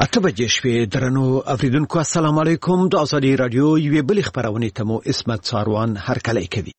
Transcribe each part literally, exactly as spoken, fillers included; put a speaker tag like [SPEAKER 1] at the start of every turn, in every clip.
[SPEAKER 1] اته بجې شوې. درنو اوریدونکو السلام علیکم. د ازادي رادیو یوې بلې خبرونه ته مو اسمت ساروان هرکلی کوي.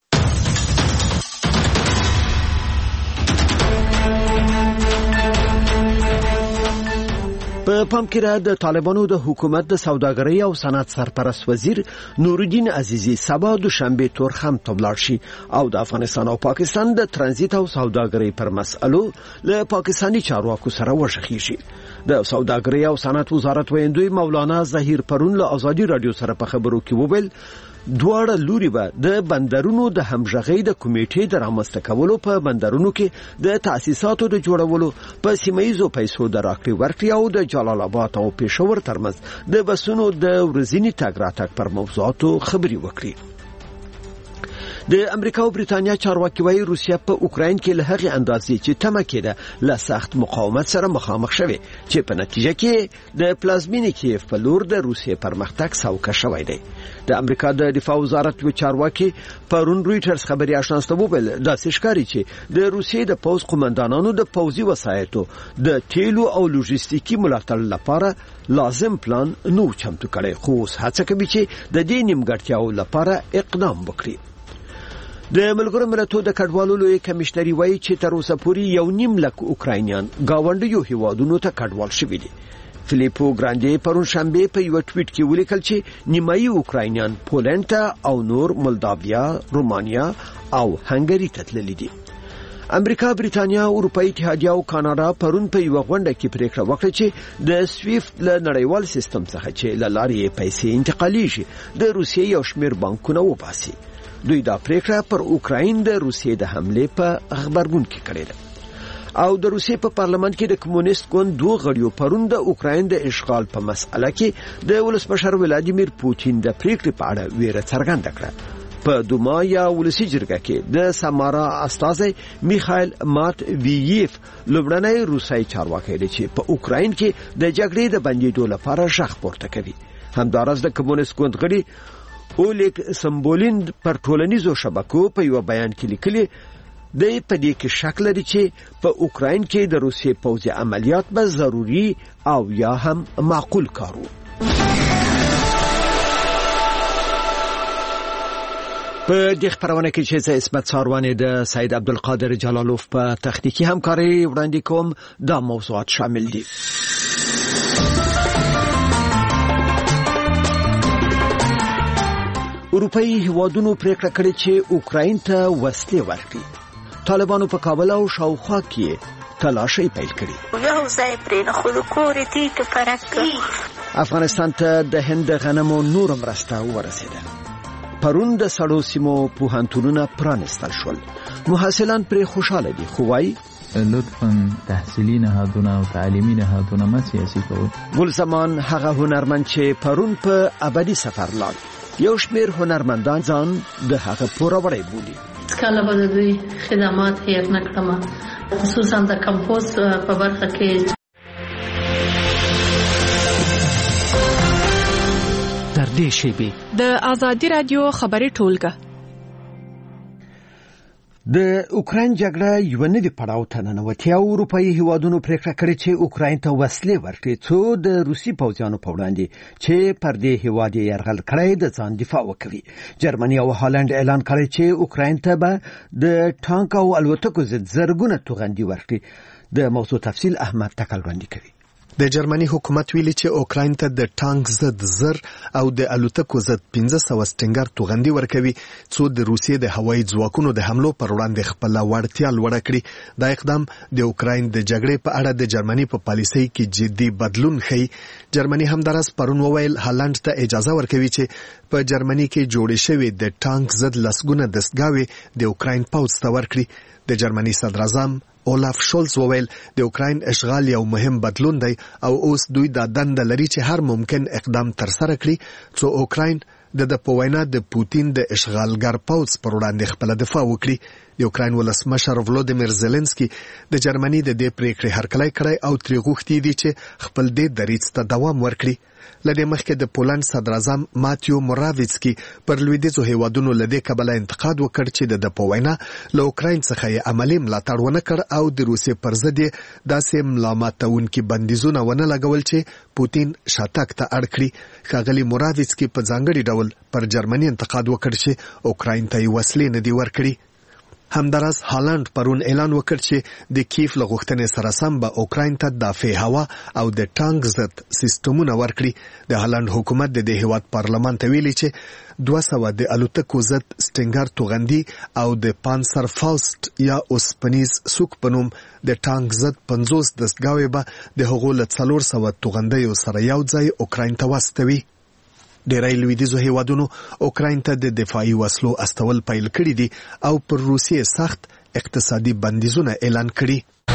[SPEAKER 1] په پام کې را د طالبانو د حکومت د سوداګرۍ او صنعت سرپرست وزیر نورالدین عزیزی سبا دوشنبه تورخم ته ولاړ شي او د افغانستان او پاکستان د ترانزیت او سوداګرۍ پر مسئلو له پاکستاني چارواکو سره وشخیږي. د سوداګرۍ او صنعت وزارت ویندوی مولانا ظهیر پرون له ازادي رادیو سره په خبرو کې وویل دواړه لوري به د بندرونو د همغږۍ د کمیټې د رامنځته کولو په بندرونو کې د تاسیساتو د جوړولو په سیمایزو پیسو د راکړې ورکړې او د جلال آباد او پېښور ترمنځ د بسونو د ورځني تګ راتګ پر موضوعاتو خبري وکړي. د امریکا او بریتانیا چارواکي وايي روسیه په اوکراین کې له هغې اندازې چې تمه کېده له سخت مقاومت سره مخامخ شوه چې په نتیجه کې د پلازمینې کیف په لور د روسیې پرمختګ سوکه شوی دی. د امریکا د دفاع وزارت یو چارواکي پرون رويټرز خبري آشنا ته وویل داسې ښکاري چې د روسیې د پوځ قومندانانو د پوځي وسایطو د تیلو او لوجستیکي ملاتړ لپاره لازم پلان نو چمتو کړي، خو هڅه کوي چې د دې نیمګړتیاو لپاره اقدام وکړي. د ملګرو ملتونو د کډوالو لوی کمشنري وایي چې تر اوسه پورې یو نیم لک اوکراینیان گاونډیو هیوادونو ته کډوال شوي دي. فلیپو ګراندي پرون شنبه په یو ټویټ کې ولیکل چې نیمایي اوکراینیان پولند ته او نور مولداویا، رومانیا او هنګری ته تللي دي. امریکا، بریتانیا، اروپאי اتحادیه او کاناډا پرون په یو غونډه کې پریکړه وکړه چې د سویفت له نړیوال سیستم څخه چې له لارې پیسې انتقالیږي د روسیې یو شمېر بانکونه وباسي. دوی دا پریکړه پر اوکراین د روسیې د حمله په خبرګون کې کړې ده. او د روسیې په پارلمان کې د کمونیست ګوند دوه غړیو پرون د اوکراین د اشغال په مسأله کې د ولسمشر ولادیمیر پوتین د پریکړې په اړه ویره څرګنده کړه. په دوما یا ولسی جرګه کې د سمارا استازي میخائیل ماتوییف لومړنی روسي چارواکي دی چې په اوکراین کې د جګړې د بندیدو لپاره شخ پورته کوي. همدارس د کمونیست ګوند غړي اولیک سمبولین پر ټولنیزو شبکو په یو بیان کې لیکلي د په دې کې شک لري چې په اوکراین کې د روسیې پوځي عملیات به ضروری او یا هم معقول کارو. په دې خبرونه کې چې زه اسمت ساروان د سید عبدالقادر جلالوف په تخنیکی همکاري وړاندې کوم دا موضوعات شامل دي. اروپאי هیوادونو پریکړه کړې چې اوکراین ته وسلې ورکړي. طالبانو په کابل او شاوخوا کې تلاشي پیل کړې.
[SPEAKER 2] یو ځای پرې نه خود کورې دي ته فرق.
[SPEAKER 1] افغانستان ته د هند غنمو نور مرسته ورسېده. پرون د سړو سیمو پوهنتونونه پرانستل شول. محصلان پرې خوشاله دي خو وايي
[SPEAKER 3] لطفاً تحصیلی نهادونه او تعلیمی نهادونه ما سیاسي کول.
[SPEAKER 1] ګل زمان هغه هنرمند چې پرون په ابدي سفر لاړ. یو شمیر هنرمندان ځان د هغه پوروړی بولي.
[SPEAKER 4] کله به دوی خدمات هیر نکړم، خصوصا د کمپوز په برخه کې.
[SPEAKER 1] در دې شیبه
[SPEAKER 5] د ازادي رادیو خبري ټولګه
[SPEAKER 1] د اوکراین جګړه یو نوی پړاو ته ننوتي او اروپאי هیوادونو پریکړه کړې چې اوکراین ته وسلې ورکړي څو د روسي پوځیانو په وړاندې چې پر دې هیواد یې یرغل کړی د ځان دفاع وکړي. جرمني او هالند اعلان کړی چې اوکراین ته به د ټانک او الوتکو ضد زرګونه توغندي ورکړي. د موضوع تفصیل احمد تکل وړاندې کوي.
[SPEAKER 6] د جرمني حکومت ویلي چې اوکراین ته د ټانک ضد زر او د الوتکو ضد پنځه سوه سټنګر توغندي ورکوي څو د روسیې د هوایي ځواکونو د حملو پر وړاندې خپل وړتیا لوړه کړي. دا اقدام د اوکراین د جګړې په اړه د جرمني په پالیسۍ کې جدي بدلون ښیي. جرمني همدارس پرون وویل هالند ته اجازه ورکوي چې په جرمني کې جوړې شوې د ټانک ضد لسګونه دستګاوې د اوکراین پوځ ته ورکړي. د جرمني صدراعظم اولاف شولز وویل د اوکراین اشغال یو مهم بدلون دی او اوس دوی دا دنده لري چې هر ممکن اقدام ترسره کړي څو اوکراین د د په وینا د پوتین د اشغالګر پوځ پر وړاندې خپل دفاع وکړي. د اوکراین ولسمشر ولودیمیر زيلنسکي د جرمني د دې پریکړې هرکلی کړی او تری غوښتي دي چې خپل دې دریځ ته دوام ورکړي. لدې مخکې د پولند صدر اعظم ماتیو موراویڅکي پر لویدیځو هیوادونو لدې کبله انتقاد وکړ چې د په وینا له اوکراین څخه یې عملي ملاتړ ونه کړ او د روسیې پر ضد داسې ملامتونکي بندیزونه ونه لګول چې پوتین شاتګ ته اړ کړي. ښاغلي موراویڅکي په ځانګړي ډول پر جرمني انتقاد وکړ چې اوکراین ته یې وسلې نه دي ورکړي. همداراز هالند پرون اعلان وکړ چې د کیف له غوښتنې سره سم به اوکراین ته دافع هوا او د ټانک ضد سیستمونه ورکړي. د هالند حکومت د دې هیواد پارلمان ته ویلي چې دوه سوه د الوتکو ضد سټینګر توغندي او د پانسر فاوست یا اوسپنیز سوک په نوم د ټانک ضد پنځوس دستګاوې به د هغو له څلور سوه توغندیو سره یو ځای اوکراین ته واستوي. ډیری لویدیځو هیوادونو اوکراین ته د دفاعي وسلو استول پیل کړي دي او پر روسیې سخت اقتصادي بندیزونه اعلان کړي.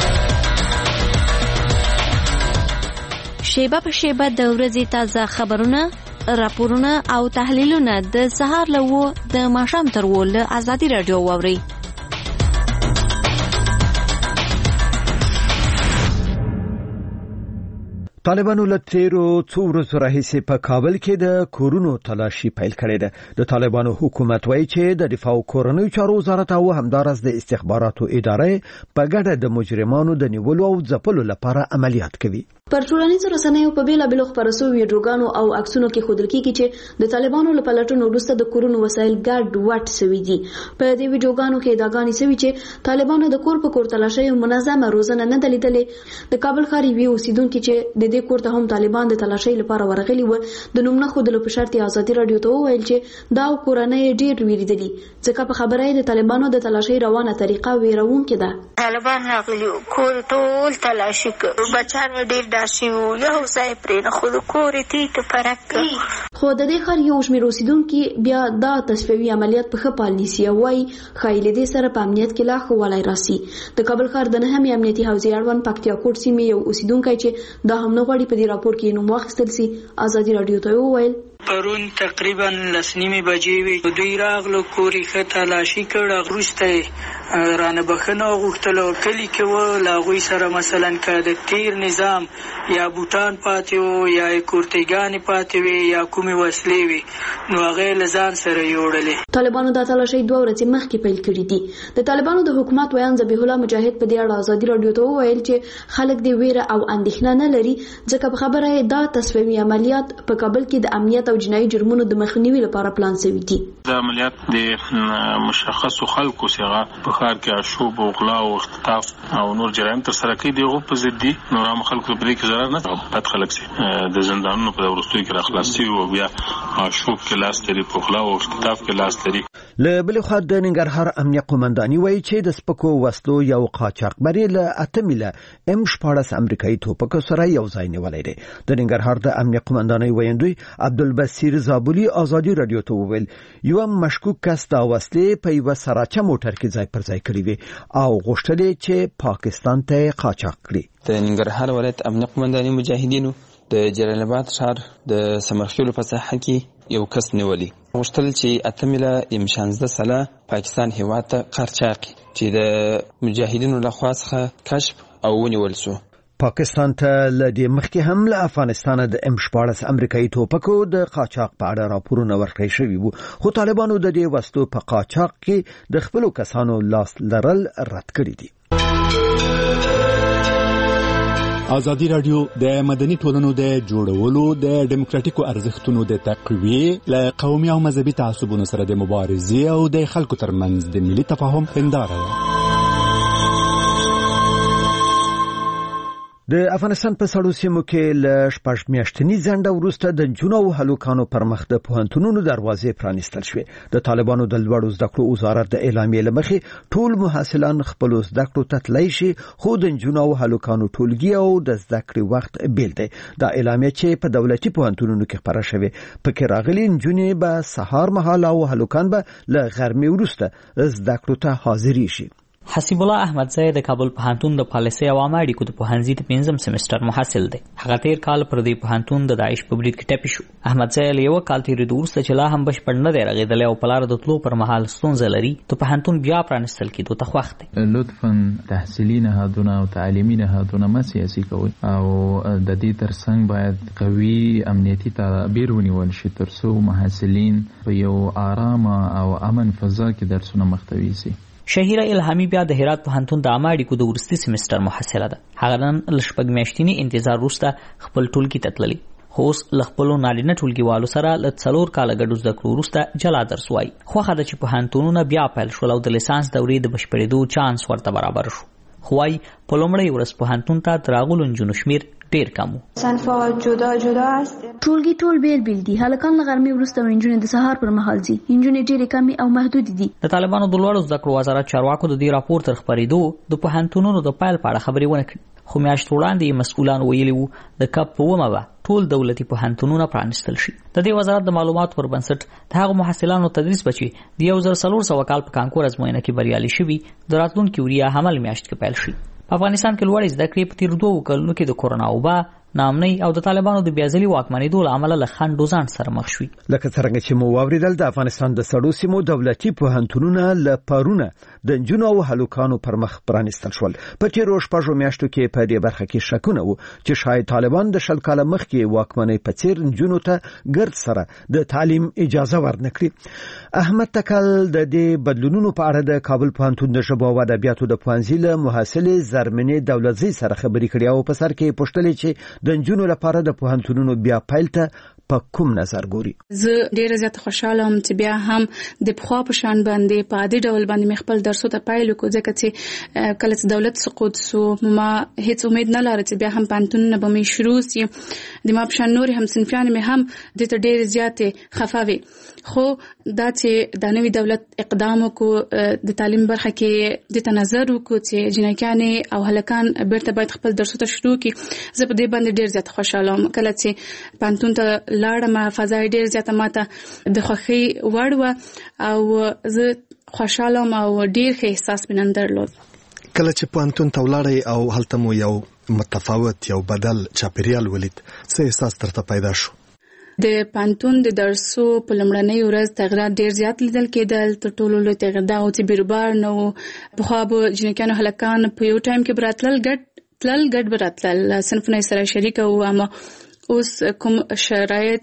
[SPEAKER 7] شیبه په شیبه د ورځې تازه خبرونه، راپورونه او تحلیلونه د سهار له و د ماښام تر و له ازادي رادیو واورئ.
[SPEAKER 1] طالبانو له تیرو څو ورځو راهیسې په کابل کې د کورونو تلاشي پیل کړې ده. د طالبانو حکومت وایي چې د دفاع او کورنیو چارو وزارت او همدارس د استخباراتو ادارې په ګډه د مجرمانو د نیولو او ځپلو لپاره عملیات کوي.
[SPEAKER 8] پر ټولنیزو رسنیو په بیلا بیلو خبرسو ویډیوګانو او عکسونو کې ښودل کېږي چې د طالبانو له پلټنو وروسته د کورونو وسایل ګډ وډ سوي دي. په دې ویډیوګانو کې ادعاګانې سوي چې طالبانو د کور په کور تلاشي منظمه روزنه نه دلیدلې. د کابل ښار یوې اوسیدونکو چې د دې کور ته هم طالبان د تلاشي لپاره ورغلي و د نوم نه ښودلو په شرط ازادي رادیو ته وویل چې دا کورنۍ ډېر ویریدلي ځکه په خبره د طالبانو د تلاشي روانه طریقه ویرونکې ده.
[SPEAKER 2] طالبان راغلي کور ټول تلاشي کړ، بچان ډېر داسې وو، یو ځای پرې نه خو د کورې تیت فرق کړ.
[SPEAKER 8] خو د دې ښار یو شمېر اوسیدونکي بیا دا تصفیوي عملیات په ښه پال نیسي او وایي ښایي له دې سره په امنیت کې لا ښه والی راسي. د کابل ښار د نهمې امنیتي حوزې اړوند پکتیا کوټ سیمې یو اوسیدونکی چې دا هم نه غواړي په دې راپور کې نوم واخیستل سي ازادي رادیو ته وویل
[SPEAKER 9] پرون تقریبا لس نیمې بجې وي، دوی راغلو کور یې ښه تلاشي کړ، وروسته رانه بخښنه وغوښتله. کلي کې وه له هغوی سره مثلا که د تیر نظام یا بوټان پاتې وو یا یې کورتیګانې پاتې وي یا کومې وسلې وي نو هغه یې له ځان سره یوړلې.
[SPEAKER 8] طالبانو دا تلاشي دوه ورځې مخکې پیل کړي دي. د طالبانو د حکومت ویان ذبیح الله مجاهد په دې اړه ازادي رادیو ته وویل چې خلک دې ویره او اندېښنه نه لري ځکه په خبره یې دا تصفیوي عملیات په کابل کې د امنیت او جنایي جرمونو د مخنیوي لپاره پلان شوی دي.
[SPEAKER 10] دا عملیات د مشخصو خلکو څخه په ښار کې آشوب او غلا او اختطاف او نور جرایم تر سره کوي. دغه په ضد دي نور عام خلکو په دې کې ضرر نه پات خلک سي د زندانونو په ورستوي کې راخلاصي او بیا آشوب کې لاس لري، په غلا او اختطاف کې لاس لري.
[SPEAKER 1] له بل خوا د ننګرهار امنیه قومنداني وایي چې د سپکو وسلو یو قاچاقبري له اتمیله ام شپاړس امریکایي توپکو سره یو ځای نیولای دی. د ننګرهار د امنیه قومنداني ویاندوی عبدالبصیر زابلی ازادي رادیو ته وویل یو مشکوک کس د وسلې په یو سراچه موټر کې ځای پر ځای کړی وي او غوښتل چې پاکستان ته قاچاق کړي.
[SPEAKER 11] د ننګرهار ولایت امنیه قومنداني مجاهدینو د جلال آباد ښار د سمرخیلو په ساحه کې یو کس نیولی، غوښتل چې اتمیله ام شانزده سله پاکستان هیواد ته قاچاق چې د مجاهدینو لخوا څخه کشف او ونیول شو.
[SPEAKER 1] پاکستان ته لدې مخکې هم له افغانستان د ام شپاړس امریکایي توپکو د قاچاق په اړه راپورونه ورکړی شوي وو، خو طالبانو د دې وسلو په قاچاق کې د خپلو کسانو لاس لرل رد کړي دي.
[SPEAKER 12] ازادي رادیو د مدني ټولنو د جوړولو د ډیموکراتیکو ارزښتونو د تقویې له قومي او مذهبي تعصبونو سره د مبارزې او د خلکو ترمنځ د ملي تفاهم هنداره ده.
[SPEAKER 1] د افغانستان په سړو سیمو کې له شپږ میاشتني ځنډه وروسته د نجونو او هلکانو پر مخ د پوهنتونونو دروازې پرانیستل شوې. د طالبانو د لوړو زده کړو وزارت د اعلامیې له مخې ټول محصلان خپل زده کړو ته تللی شي، خو د نجونو او هلکانو ټولګي او د زده کړې وخت بیل دی. دا اعلامیه چې په دولتي پوهنتونونو کې خپره شوې پکې راغلي نجونې به سهار مهال او هلکان به له غرمې وروسته زده کړو ته حاضرې شي.
[SPEAKER 13] حسیب الله احمدزی د کابل پوهنتون د پالیسي او عامه اړیکو د پوهنځي د پنځم سمستر محصل دی. هغه تیر کال پر دې پوهنتون د داعش په برید کې ټپي شو. احمدزی له یو کال تېرېدو وروسته چې لا هم بشپړ نه دی رغېدلی او په لاره د تلو پر مهال ستونزه لري، د پوهنتون بیا پرانیستل کېدو ته خوښ دی.
[SPEAKER 3] لطفا تحصیلي نهادونه او تعلیمي نهادونه مه سیاسي کوئ او د دې ترڅنګ باید قوي امنیتي تدابیر ونیول شي تر څو محصلین په یو آرامه او امن فضا کې درسونه مخته یوسي.
[SPEAKER 13] شهیره الهامي بیا د هرات پوهنتون د عامه اړیکو د وروستي سمستر محصله ده. هغه نن له شپږ میاشتني انتظار وروسته خپل ټولګي ته تللې، خو اوس له خپلو نارینه ټولګیوالو سره له څلور کاله ګډو زده کړو وروسته جلا درس وایي. خوښه ده چې پوهنتونونه بیا پیل شول او د لیسانس دورې د بشپړېدو چانس ورته برابر شو. خو وایي په لومړۍ ورځ پوهنتون ته د راغلو نجونو شمېر ډیر کم و.
[SPEAKER 8] صنف‌ها جدا جدا است. ټولګي ټول بیل بیل دي. هلکان له غرمې وروسته نجونې د سهار پر مهال ځي. نجونې ډېرې کمې او محدودې دي.
[SPEAKER 13] د طالبانو د لوړو زده کړو وزارت چارواکو د دې راپور تر خپرېدو د پوهنتونونو د پیل په اړه خبرې ونه کړې، خو میاشت وړاندې مسؤلان ویلي وو د کب په اومه به ټول دولتي پوهنتونونه پرانیستل شي. د دې وزارت د معلوماتو پر بنسټ د هغو محصلانو تدریس به چې د یو زر څلور سوه کال په کانکور ازموینه کې بریالي شوي د راتلونکي وریه حمل میاشت کې پیل شي. په افغانستان کې لوړې زده کړې په تېرو دوو کلونو کې د کورونا وبا، ناامنۍ او د طالبانو د بیازلي واکمنېدو له امله له خنډ و ځنډ سره مخ شوي.
[SPEAKER 1] لکه څرنګه چې مو واورېدل، د افغانستان د سړو سیمو دولتي پوهنتونونه له پرونه د نجونو او هلکانو پر مخ پرانیستل شول. په تېرو شپږو میاشتو کې په دې برخه کې شکونه وو چې شاید طالبان د شل کاله مخکې واکمنۍ په څېر نجونو ته ګرد سره د تعلیم اجازه ورنکړي. احمد تکل د دې بدلونونو په اړه د کابل پوهنتون د ژبو او ادبیاتو د پوهنځي له محصلې زرمنې دولتزۍ سره خبرې کړې او په سر کې پوښتلې چې د نجونو لپاره د پوهنتونونو بیا پیل ته په کوم نظر ګوري.
[SPEAKER 14] زه ډیره زیاته خوشاله یم چې بیا هم د پخوا په شان باندې په عادي ډول باندې مې خپل درسو ته پیل وکړو، ځکه چې کله چې دولت سقوط سو ما هیڅ امید نه لرله چې بیا هم پوهنتونونه به مې شروع سي. د ما په شان نورې همصنفیانې مې هم دې ته ډېرې زیاتې خفه وې، خو دا چې د نوي دولت اقدام وکړو د تعلیم برخه کې دې ته نظر وکړو چې جنکیانې او هلکان بیرته باید خپل درسو ته شروع کړي، زه په دې باندې ډېر زیات خوشاله یم. کله چې پوهنتون ته لاړم فضا یې ډېر زیاته ماته د خوښۍ وړ وه او زه خوشاله یم او ډېر ښه احساس مې نن درلود.
[SPEAKER 6] کله چې پوهنتون ته ولاړئ او هلته مو یو متفاوت یو بدل چاپیریال ولید، څه احساس درته پیدا شو؟
[SPEAKER 14] د پوهنتون د درسو په لومړنۍ ورځ تغیرات ډېر زیات لیدل کېدل. تر ټولو لوی تغیر دا و چې بیروبار نه و. پخوا به جنکیانو هلکان په یو ټایم کې به راتلل ګډ تلل ګډ به راتلل، صنفونه یې سره شریکه وو. اما اوس کوم شرایط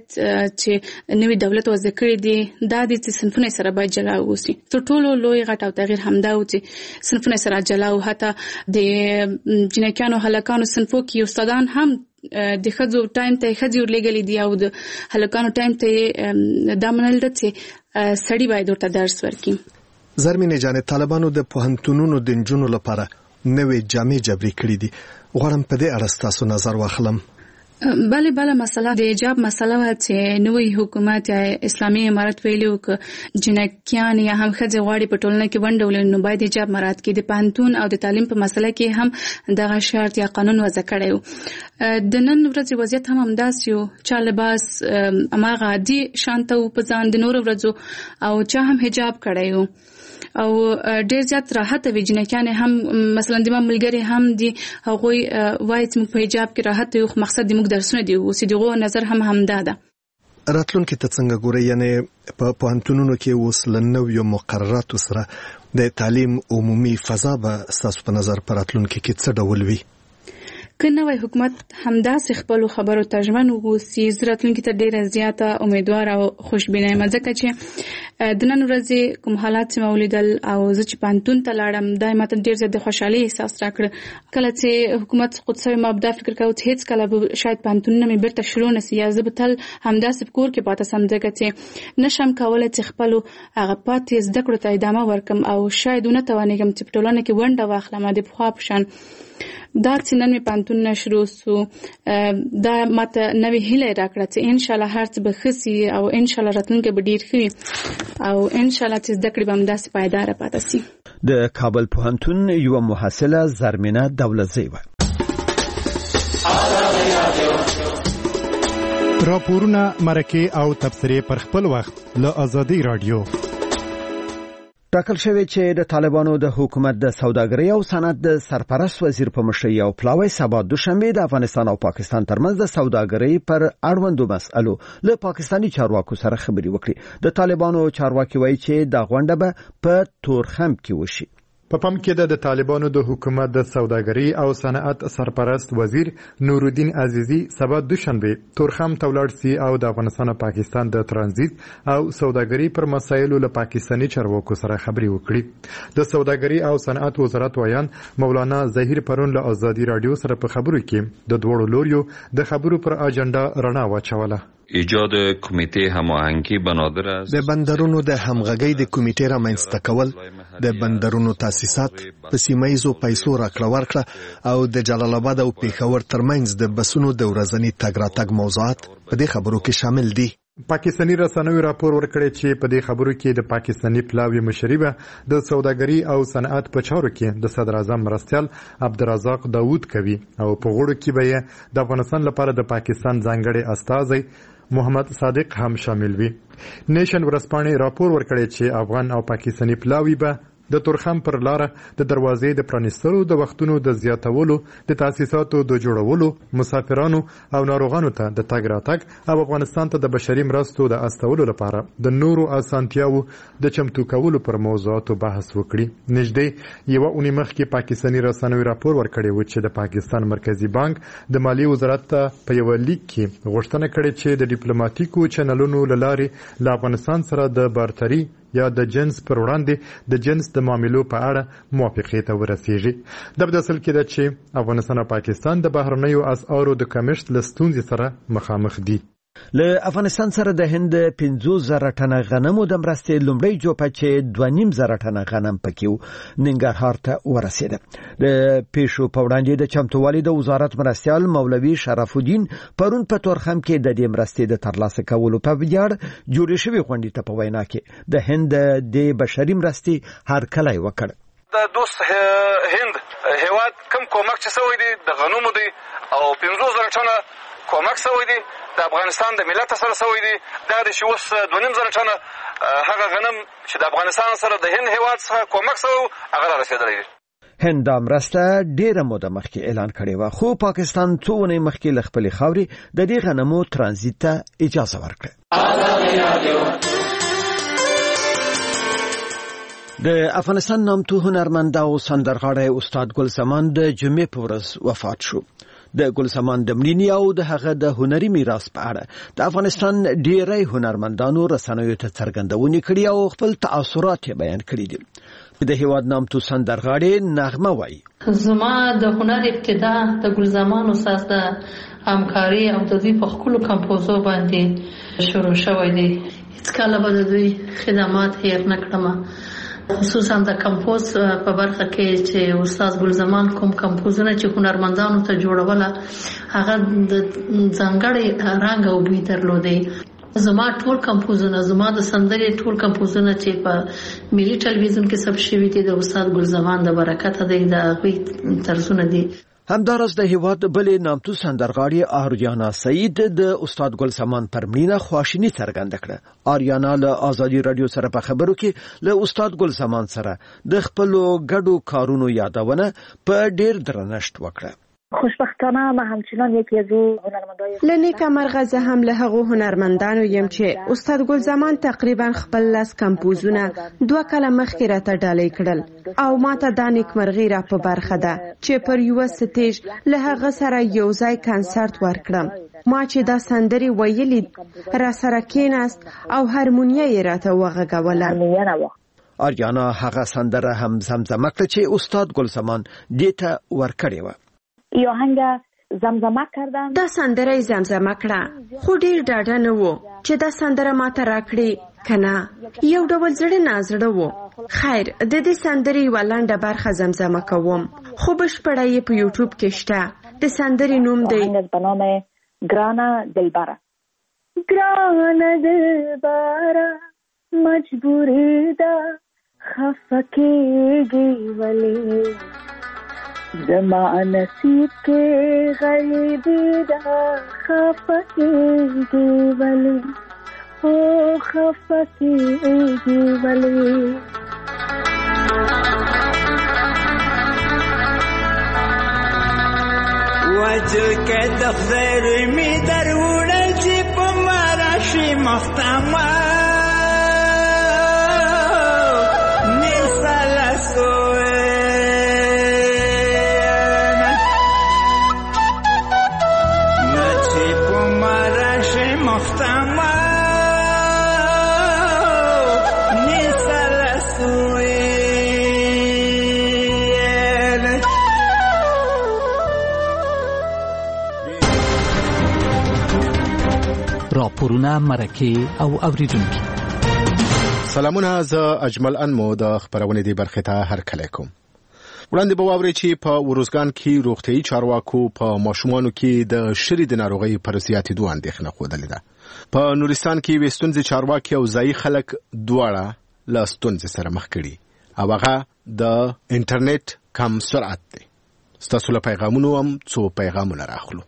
[SPEAKER 14] چې نوی دولت وضع کړی دي دا دي چې صنفونه سره باید جلا اوسي. تر ټولو لوی غټ او تغیر همدا و چې صنفونه سره جلا او حتی د جنکیانو هلکانو صنفو کې استادان هم د ښځو ټایم ته ښځې ورلېږلي دي او د هلکانو ټایم ته دا منل ده چې سړي باید ورته درس ورکړي.
[SPEAKER 6] زرمینې جانې، طالبانو د پوهنتونونو د نجونو لپاره نوې جامې جبري کړي دي. غواړم په دې اړه ستاسو نظر واخلم.
[SPEAKER 14] بله بله مسله د حجاب مسله وه چې نوی حکومت یا اسلامي امارت ویلي و که جنکیان یا هم ښځې غواړي په ټولنه کې ونډه ولري نو باید حجاب مراعات کړي. د پوهنتون او د تعلیم په مسله کې هم دغه شرط یا قانون وضع کړی و. د نن ورځې وضعیت هم همداسې و، چا لباس هماغه عادي شان ته و په ځان د نورو ورځو او چا هم حجاب کړی و او ډېر زیات راحت وي. جنکیانې هم مثلا د ما ملګري هم دي هغوی وایي چې موږ په حجاب کې راحت یو، خو مقصد د موږ درسونه دي اوس د هغو نظر هم همدا ده.
[SPEAKER 6] راتلونکي ته څنګه ګورئ؟ یعنې په پوهنتونونو کې اوس له نویو مقرراتو سره د تعلیم عمومي فضا به ستاسو په نظر په راتلونکي کې څه ډول وي؟
[SPEAKER 14] که نوی حکومت همداسې خپلو خبرو ته ژمن واوسي، زه راتلونکي ته ډېره زیاته امیدوار او خوشبینه یم، ځکه چې د نن ورځې کوم حالات چې ما ولیدل او زه چې پوهنتون ته لاړم دا یې ماته ډېر زیات د خوشحالۍ احساس راکړه. کله چې حکومت سقوط شوی ما به دا فکر کوم چې هېڅ کله به شاید پوهنتونونه مې بیرته شروع نه سي یا زه به تل همداسې په کور کې پاته سم، ځکه چې نشم کولی چې خپلو هغه پاتې زده کړو ته ادامه ورکړم او شاید ونه توانېږم چې په ټولنه کې ونډه واخلم د پخوا په شان. دا چې نن مې پوهنتون نه شروع سو دا ماته نوې هیله راکړه چې انشاءالله هر څه به ښه سي او انشاءالله راتلونکی به ډېر ښه وي او انشاءالله چې زده کړې به همداسې پایداره پاته سي.
[SPEAKER 1] د کابل پوهنتون یوه محصله زرمینه دولتزۍ وه.
[SPEAKER 12] راپورونه، مرکې او تبصرې پر خپل وخت له آزادۍ رادیو.
[SPEAKER 1] ټاکل شوی چې د طالبانو د حکومت د سوداګرۍ او صنعت د سرپرست وزیر په مشرۍ او پلاوی سبا دوشنبه د افغانستان او پاکستان ترمنځ د سوداګرۍ پر اړوندو مسئلو له پاکستاني چارواکو سره خبرې وکړي. د طالبانو چارواکي وایي چې دا غونډه به په تورخم کې وشي.
[SPEAKER 15] په پام کې د طالبانو د حکومت د سوداګرۍ او صنعت سرپرست وزیر نورالدین عزیزی سبا دوشنبه تورخم ته ولاړ سي او د افغانستان او پاکستان د ترانزیت او سوداګرۍ پر مسایلو له پاکستاني چارواکو سره خبرې وکړي. د سوداګرۍ او صنعت وزارت ویان مولانا ظهیر پرون له آزادي رادیو سره په خبرو کې د دوړو لوریو د خبرو پر اجنډا رڼا واچوله.
[SPEAKER 16] ایجاد کمیټې هماهنګي بنادر است.
[SPEAKER 6] د بندرونو د همغږۍ د کمیټې رامنځته کول، د بندرونو تاسیسات، په سیمایزو پیسو راکړه ورکړه او د جلال آباد او پېښور ترمنځ د بسونو د ورځني تګ راتګ موضوعات په دې خبرو کې شامل دي.
[SPEAKER 15] پاکستاني رسنیو راپور ورکړی چې په دې خبرو کې د پاکستاني پلاوی مشري به د سوداګرۍ او صنعت په چارو کې د صدر اعظم مرستیال عبدالرزاق داوود کوي او په غوړو کې به د افغانستان لپاره د پاکستان ځانګړي استازی محمد صادق هم شامل وي. نیشن ورځپاڼې راپور ورکړی چې افغان او پاکستاني پلاوی به د تورخم پر لار د دروازې د پرانیستلو، د وختونو د زیاتولو، د تاسیساتو د جوړولو، مسافرانو او ناروغانو ته د تګ راتګ او افغانستان ته د بشري مرستو د استولو لپاره د نورو اسانتیاو د چمتو کولو پر موضوعاتو بحث وکړي. نږدې یو اونۍ مخکې پاکستاني رسنیو راپور ورکړی و چې د پاکستان مرکزی بانک د مالی وزارت ته په یو لیک کې غوښتنه کړې چې د ډیپلوماټیکو چینلونو له لارې له افغانستان سره د بارتري یا د جنس پر وړاندې د جنس د معاملو په اړه موافقې ته ورسیږي. د بداسل کې ده چې افغانستان او پاکستان د بهرنیو اسعارو د کمښت له ستونزې سره مخامخ دي.
[SPEAKER 1] له افغانستان سره د هند پنځوس زره ټنه غنمو د مرستې لومړی جوپه چې دوه نیم زره ټنه غنم پکې ننګرهار ته ورسېده. د پیښو په وړاندې د چمتووالي د وزارت مرستیال مولوي شرف الدین پرون په تورخم کې د دې مرستې د ترلاسه کولو په ویاړ جوړې شوې غونډې ته په وینا کې د هند د بشري مرستې هرکلی وکړ.
[SPEAKER 17] د دوست هند هیواد کم کومک چې سوی دی د غنمو دی او پنځوس زره ټنه کومک سوی دی د افغانستان د ملت سره سوی دی. دا د چې اوس دوه نیم زره ټنه هغه غنم چې د افغانستان سره د هند هیواد څخه کومک سوی هغه را رسېدلی دی.
[SPEAKER 1] هند دا مرسته ډېره موده مخکې اعلان کړې وه، خو پاکستان څو اونۍ مخکې له خپلې خاورې د دې غنمو ترانزیت ته اجازه ورکړه. د افغانستان نامتو هنرمند او سندرغاړی استاد ګل زمان د جمعې په ورځ وفات شو. د ګل زمان د مړینې او د هغه د هنري میراث په اړه د افغانستان ډېری هنرمندانو رسنیو ته څرګندونې کړي او خپل تاثرات یې بیان کړي دي. د هیواد نامتو سندرغاړی نغمه وایي
[SPEAKER 4] زما د هنر ابتدا د ګل زمان استاد د همکاري او د دوی په خپلو کمپوزو باندې شروع شوی دی. هیڅ کله به د دوی خدمات هیر نه کړم، خصوصا د کمپوز په برخه کې چې استاد ګل زمان کوم کمپوزونه چې هنرمندانو ته جوړوله هغه د ځانګړي رنګ او بوی درلودي. زما ټول کمپوزونه، زما د سندرې ټول کمپوزونه چې په ملي ټلویزیون کې ثبت شوي دي د استاد ګل زمان د برکته دی، د هغوی طرزونه دي.
[SPEAKER 1] همدارس د هیواد بلې نامتو سندرغاړي آریانا سعید د استاد ګل زمان پر مړینه خواشیني څرګنده کړه. آریانا له آزادي رادیو سره په خبرو کې له استاد ګل زمان سره د خپلو ګډو کارونو یادونه په ډېر درنښت وکړه.
[SPEAKER 18] خوشبختانه ما همچنان یکی از او هنرمندای
[SPEAKER 19] لنیکه مرغه زه هم له هغو هنرمندانو یم چې استاد ګل زمان تقریبا خپل لاس کمپوزونه دوه کاله مخکې راته ډالۍ کړل او ماته دا نیکمرغي را په برخه ده چې پر یوه سټیج له هغه سره یو ځای کنسرت ورکړم. ما چې دا سندرې ویلې را سره کېناست او هارمونیه یې راته وغږوله.
[SPEAKER 1] آریانا هغه سندره هم زمزمه کړه چې استاد ګل زمان دې ته ورکړې وه.
[SPEAKER 18] یا آهنگ زمزمه کردم.
[SPEAKER 19] دا سندره زمزمه کړه، خو ډیر ډاډه نه و چې دا سندره ماته راکړي کنه. یو ډول زړه نازړه و. خیر د دې سندرې یوه لنډه برخه زمزمه کوم، خو بشپړه یې په یوټیوب کې شته. د سندرې نوم دی
[SPEAKER 18] په نام ګرانه دلبره. ګرانه دلبره مجبوری ده خفه کېږي ولې زما نصیب کې غریبی ده خفه کېږي ولې او خفه کېږي ولې.
[SPEAKER 20] وجل کې د خیر می درونه چې په مراشي مختما مثال سوې نه چې په مراشي مختما
[SPEAKER 21] راپورونه مرکه او اوریدونکو
[SPEAKER 6] سلامونه، زه اجمل انمو د خبرونې دی برخه ته هرکلی کوم. وړاندې به واورئ چې په وروزګان کې روغتیايي چارواکو په ماشومانو کې د شری د ناروغۍ پر زیاتېدو اندېښنه ښودلې ده. په نورستان کې یوې ستونزې چارواکي او ځایي خلک دواړه له ستونزې سره مخ کړي او هغه د انټرنیټ کم سرعت دی. ستاسو له پیغامونو هم څو پیغامونه راخلو.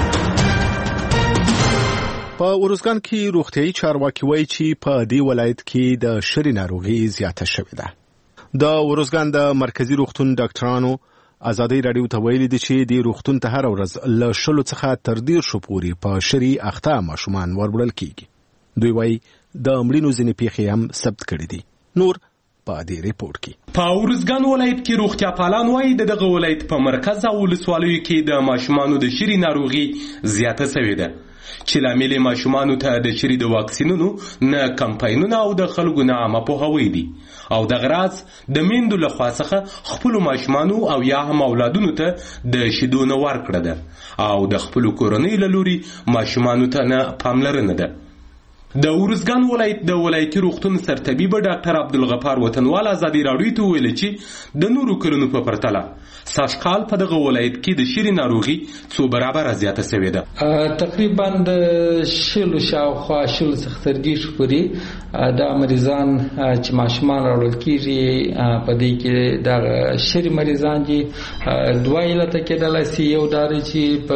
[SPEAKER 6] په وروزګان کې روغتیايي چارواکي وایي چې په دې ولایت کې د شری ناروغي زیاته شوې ده. د وروزګان د مرکزی روغتون ډاکټرانو ازادي رادیو ته ویلي دي چې د روغتون ته هر ورځ له شلو څخه تر دیرشو پورې په شری اخته ماشومان وربړل کیږي. دوی وایي د مړینو ځینې پیښې هم ثبت کړي دي. نور په دې ریپورت کې
[SPEAKER 22] په وروزګان ولایت کې روغتیا پالان وایي دغه ولایت په مرکز او ولسوالیو کې د ماشومانو د شری ناروغي زیاته شوې ده چې لامل ماشومانو ته د شری د واکسینونو نه کمپاینونه او د خلکو نه عامه پوهاوی دي او د غراض د میندو له خوا څخه خپل ماشومانو او یا هم اولادونو ته د شیدو نه ورکړه ده او د خپل کورنۍ له لوري ماشومانو ته نه پاملرنه ده. د وروزګان ولایت د ولایتي روغتون سرطبیب ډاکټر عبدالغفار وطنوال ازادي راډیو ته ویل چې د نورو کلونو په پرتله سږکال په دغه ولایت کې د شری ناروغي څو برابره زیاته شوې ده.
[SPEAKER 23] تقریبا د شلو شاوخوا شلو څخه تر دېرشو پورې دا مریضان چې ماشومان راوړل کېږي په دې کې دغه شری مریضان دي. دوه علته کېدلی سي، یو دا دی چې په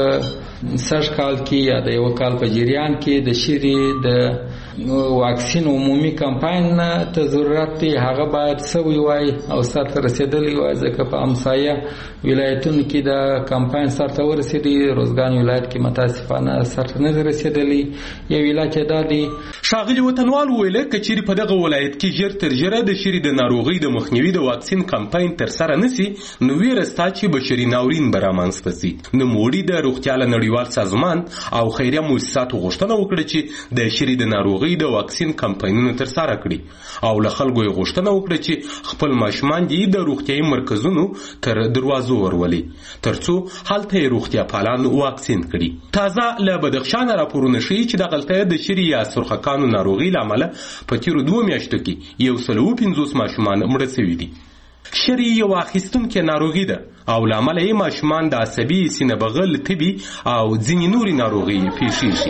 [SPEAKER 23] سږکال کې یا د یو کال په جریان کې د شری د واکسین عمومي کمپاین ته ضرورت دی، هغه باید سوی وای او سرته رسیدلی وای، ځکه په امسایه ولایتونو کې د کمپاین سرته ورسېدی، روزګان ولایت کې متاسفانه سرته نه رسیدلی. یو علت دا دی.
[SPEAKER 22] ښاغلي وطنوال ویل کچېرې په دغه ولایت کې ژر تر ژره د شری د ناروغۍ د مخنیوي د واکسین کمپاین ترسره نشي نو ویره شته چې بشري ناورین به رامنځته شي. نوموړي د روغتیا له نړیوال سازمان او خیریه مؤسساتو غوښتنه وکړه چې د شری د ناروغۍ د واکسین کمپاینونه ترسره کړي او له خلکو یې غوښتنه وکړه چې خپل ماشومان دې د روغتیايي مرکزونو تر دروازو ورولي ترڅو هلته یې روغتیا پالان واکسین کړي. تازه له بدخشان راپورونه ښیي چې دغلته د شری یا سرخکانو ناروغۍ له امله په تیرو دوو میاشتو کې یو سل اوه پنځوس ماشومان مړه شوي دي. شری یو اخیستونکې ناروغي ده او له امله یې ماشومان د عصبي، سینه بغل، تبي او ځینې نورې ناروغۍ پېښېږي.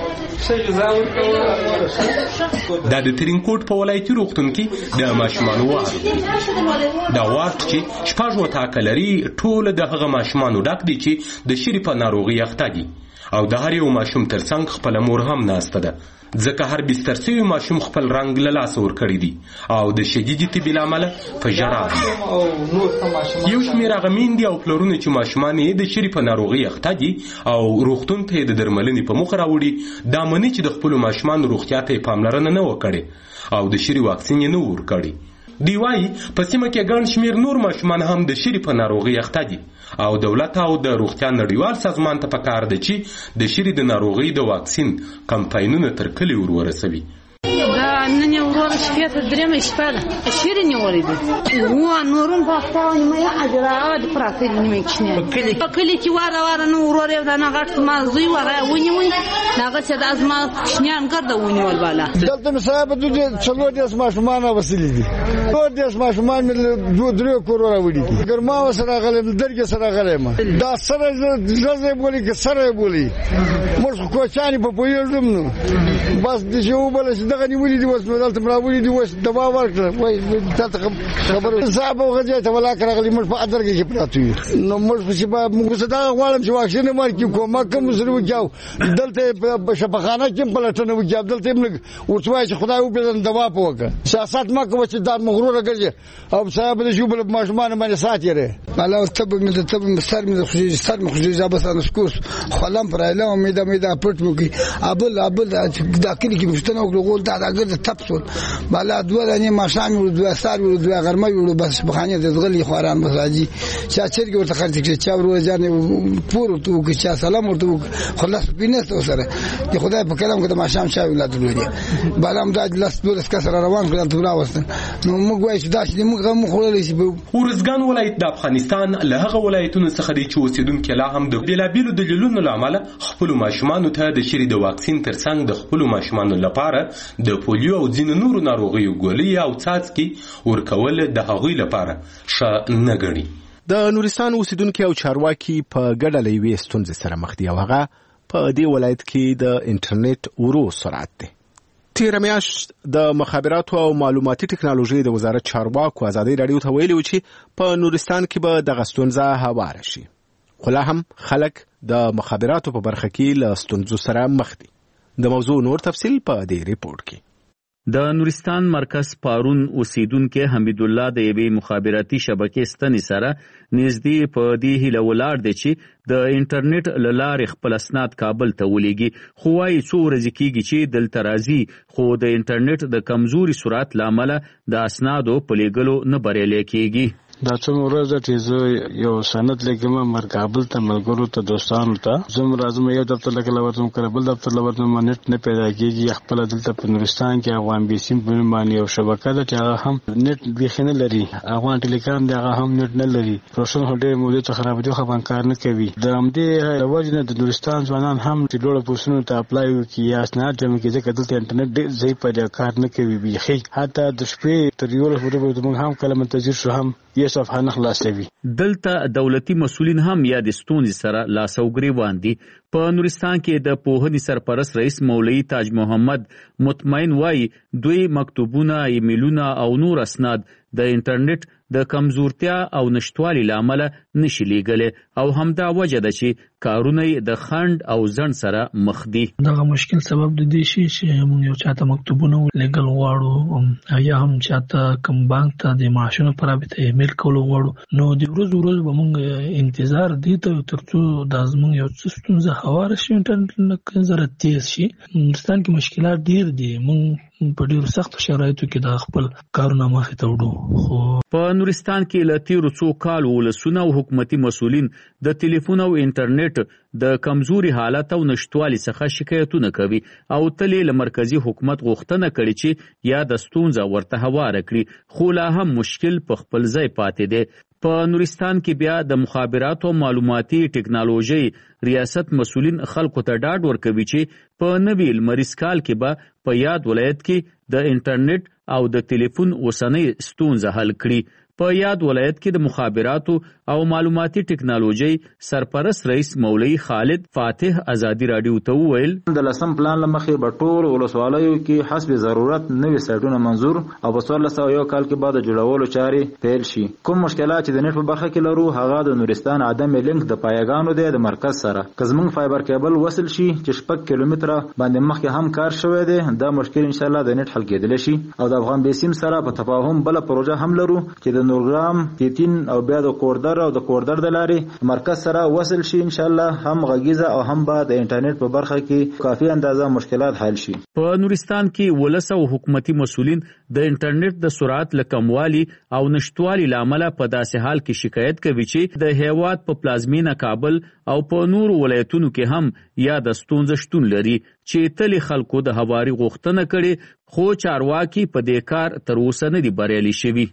[SPEAKER 22] دا د ترینکوټ په ولایتي روغتون کې د ماشومانو وارد دی. دا وارد چې شپږ وطاقه لري ټول د هغه ماشومانو ډک دي چې د شری په ناروغۍ اخته دي او د هر یو ماشوم ترڅنګ خپله مور هم ناسته ده، ځکه هر بستر شوی ماشوم خپل رنګ له لاسه ورکړی دی او د شدیدې تبې له امله په ژړا دي. یو شمېر هغه میندې او پلرونه چې ماشومان یې د شری په ناروغۍ اخته دي او روغتون ته یې د درملنې په موخه راوړي دا مني چې د خپلو ماشومانو روغتیا ته یې پاملرنه نه وکړي او د شری واکسین یې نه ورکړي. دی وایي په سیمه کې ګڼ شمېر نور ماشومان هم د شری په ناروغۍ اخته دي او دولت او د روغتیا نړیوال سازمان ته پکار ده چې د شری د ناروغۍ د واکسین کمپاینونه تر کلي ور ورسوي.
[SPEAKER 24] نن یې وروره شپې ته درېیمه شپه ده شری نیولې ده و نورم په خپله نیمه یې اجرا د پراته دي نیمه یې کوچنی په کلي کې واره واره نه ورور یو دانه غټ زما زوی واره یې ونیوی هغسې دا زما کوچنیان ګرده ونیول بالا.
[SPEAKER 25] دلته مې صاحب څلور دېرش ماشومان راوستلي دي، څلور دېرش ماشومان مې له دوه دریو کورو راوړي دي. ګرما ورسره راغلی یم، درګې سره راغلی یم. دا سره زړه یې بولي که سره یې بولي موږ خو کوچیان یې په پوهېږم نو بس چې وبله چې دغه نیولي دي اوس نو دلته مراوي دي اوس دوا ورکړه وای تاسو خبره صاحب وغځي ته ولا کړغلی موږ په ادرګه کې پراته یو نو موږ چې موږ صدا غواړم چې واکسین ورکړو کومه کوم سره وکاو دلته په شفاخانه کې پلټنه وکاو دلته موږ ورڅوای چې خدای وبدن دوا پوکه سیاست ما کوم چې دار مغرور ګرځي او صاحب د جوبل ماشمان باندې ساتيره الله تب مې د تب مستر مې خو سر مې خو ځابه نسکوس خلم پر اله امید امید پټ مو کی ابل ابل دا کلی کې مشتنه وګول دا دغه تپسول بالا دوه دنه ماشام ور دوه سار ور دوه غرمه ور بس بخانه د غلي خواران مساجي چا چرګ ورته خرڅ کړي چا ور ځانه پور تو کې چا سلام ورته خلاص پینسته سره چې خدای په کلام کې د ماشام چا ولادت لري بالا هم دا لاس دوه کسر روان کړل ته راوستل نو موږ وایو چې دا چې موږ هم خورل شي
[SPEAKER 22] ورزګان ولایت د افغانستان له هغه ولایتونو څخه دی چې اوسیدونکو لا هم د بلابلو دلیلونو لامل خپل ماشومان ته د شری د واکسین ترڅنګ د خپل ماشومان لپاره د پولیو او ځینو نورو ناروغیو ګولۍ او څاڅکي ورکول د هغوی لپاره ښه نه ګڼي.
[SPEAKER 12] د نورستان اوسیدونکو او چارواکي په ګډه له یوې ستونزې سره مخ دي او هغه په دې ولایت کې د انټرنیټ ورو سرعت دی. تیر میاشت د مخابراتو او معلوماتي ټکنالوژي د وزارت چارواکو ازادي رادیو ته ویلي و چې په نورستان کې به دغه ستونزه هواره شي، خو لا هم خلک د مخابراتو په برخه کې له ستونزو سره مخ دي. د موضوع نور تفصیل په دې ریپورت کې.
[SPEAKER 2] د نورستان مرکز پارون اوسیدونکو حمید الله د یوې مخابراتي شبکې ستنې سره نږدې په دې هیله ولاړ دی چې د انټرنیټ له لارې خپل اسناد کابل ته ولېږي، خو وايي څو ورځې کېږي چې دلته راځي خو د انټرنیټ د کمزوري سرعت له امله د اسنادو په لېږلو نه بریالی کېږي.
[SPEAKER 5] دا څومره ورځ چې زه یو سند لیکم مر کابل ته ملګرو ته دوستانو ته زم راځم یو دفتر لکه لورتم کړ بل دفتر لورتم نت نه پیدا کېږي. خپل دلته په نورستان کې افغان بیسیم په باندې یو شبکه ده چې هغه هم نت بيخنه لري، افغان ټلیکام دی هغه هم نت نه لري، روشن هډې موږ ته خراب دي خو باندې کار نه کوي. د همدې لوجنه د نورستان ځوانان هم چې ډوړه پوسونو ته اپلای وکړي یا اسناد جمع کړي ځکه دلته انټرنیټ ډېر ضعیف پیدا کار نه کوي بيخي. حتی د شپې تر یو ورځې موږ هم کله منتظر شو هم یې صفحه نه خلاصوي.
[SPEAKER 2] دلته دولتي مسؤلین هم یا د ستونزې سره لاس او ګریوان دي. په نورستان کې د پوهنې سرپرست رئیس مولوي تاج محمد مطمئن وایي دوی مکتوبونه، ایمیلونه او نور اسناد د انټرنیټ د کمزورتیا او نشټوالي لامل نشي لیږلی او همدا وجه ده چې کارونه د خند او ځند سره مخ دي.
[SPEAKER 7] دغه مشکل سبب د دې شي چې موږ یو چاته مکتوبونه لیږل غواړو یا هم چاته کوم بانک ته د معاشونو په رابطه ایمیل کول غواړو، نو د ورځ ورځ به موږ انتظار دي ته ترڅو د زموږ یو څه ستونزه هواره شي، انټرنیټ نه زره تیز شي. هندوستان کې مشکلات ډیر دي، موږ په ډیرو سختو شرایطو کې د خپل کارونه مخې ته وړو. خو
[SPEAKER 2] په نورستان کې له تیرو څو کالو ولسونه او حکومتي مسؤلین د ټلیفون او انټرنیټ د کمزوري حالت او نشټوالي څخه شکایتونه کوي او تلې له مرکزی حکومت غوښتنه کړي چې یا د ستونزه ورته هواره کړي، خو لا هم مشکل په خپل ځای پاتې دی. په نورستان کې بیا د مخابراتو او معلوماتي ټکنالوژي ریاست مسؤلین خلکو ته ډاډ ورکوي چې په نوي لمریز کال کې به په یاد ولایت کې د انټرنیټ او د ټلیفون اوسنۍ ستونزه حل کړي. په یاد ولایت کې د مخابراتو او معلوماتي ټکنالوژي سرپرست رئیس مولوي خالد فاتح ازادي رادیو ته وویل
[SPEAKER 9] د لسم پلان لمخې به ټول ولسوالیو کې حسب ضرورت نوي سایټونه منظور او په څوارلس سوه یو کال کې به د جوړولو چارې پیل شي. کوم مشکلات چې د نت په برخه کې لرو هغه د نورستان عدم لینک د پایګانو دی د مرکز سره. که زموږ فایبر کیبل وصل شي چې شپږ کیلومتره باندې مخکې هم کار شوی دی دا مشکل ان شاء الله د نت حل کېدلی شي. او د افغان بیسیم سره په تفاهم بل پروژه هم لرو چې د نورګرام تیتین او بیا د کوردر او د کوردر د لارې مرکز سره وصل شي. ان شاء الله هم غږیزه او هم به د انټرنیټ په برخه کې کافي اندازه مشکلات حل شي.
[SPEAKER 2] په نورستان کې ولس او حکومتي مسؤلین د انټرنیټ د سرعت لکموالي او نشټوالي لامل په داسې حال کې شکایت کوي چې د هیواد په پلازمینه کابل او په نورو ولایتونو کې هم یا د ستونزې شتون لري چې تلې خلکو د هواري غوښتنه کړي، خو چارواکي په دې کار تر اوسه نه دي بریالي شوي.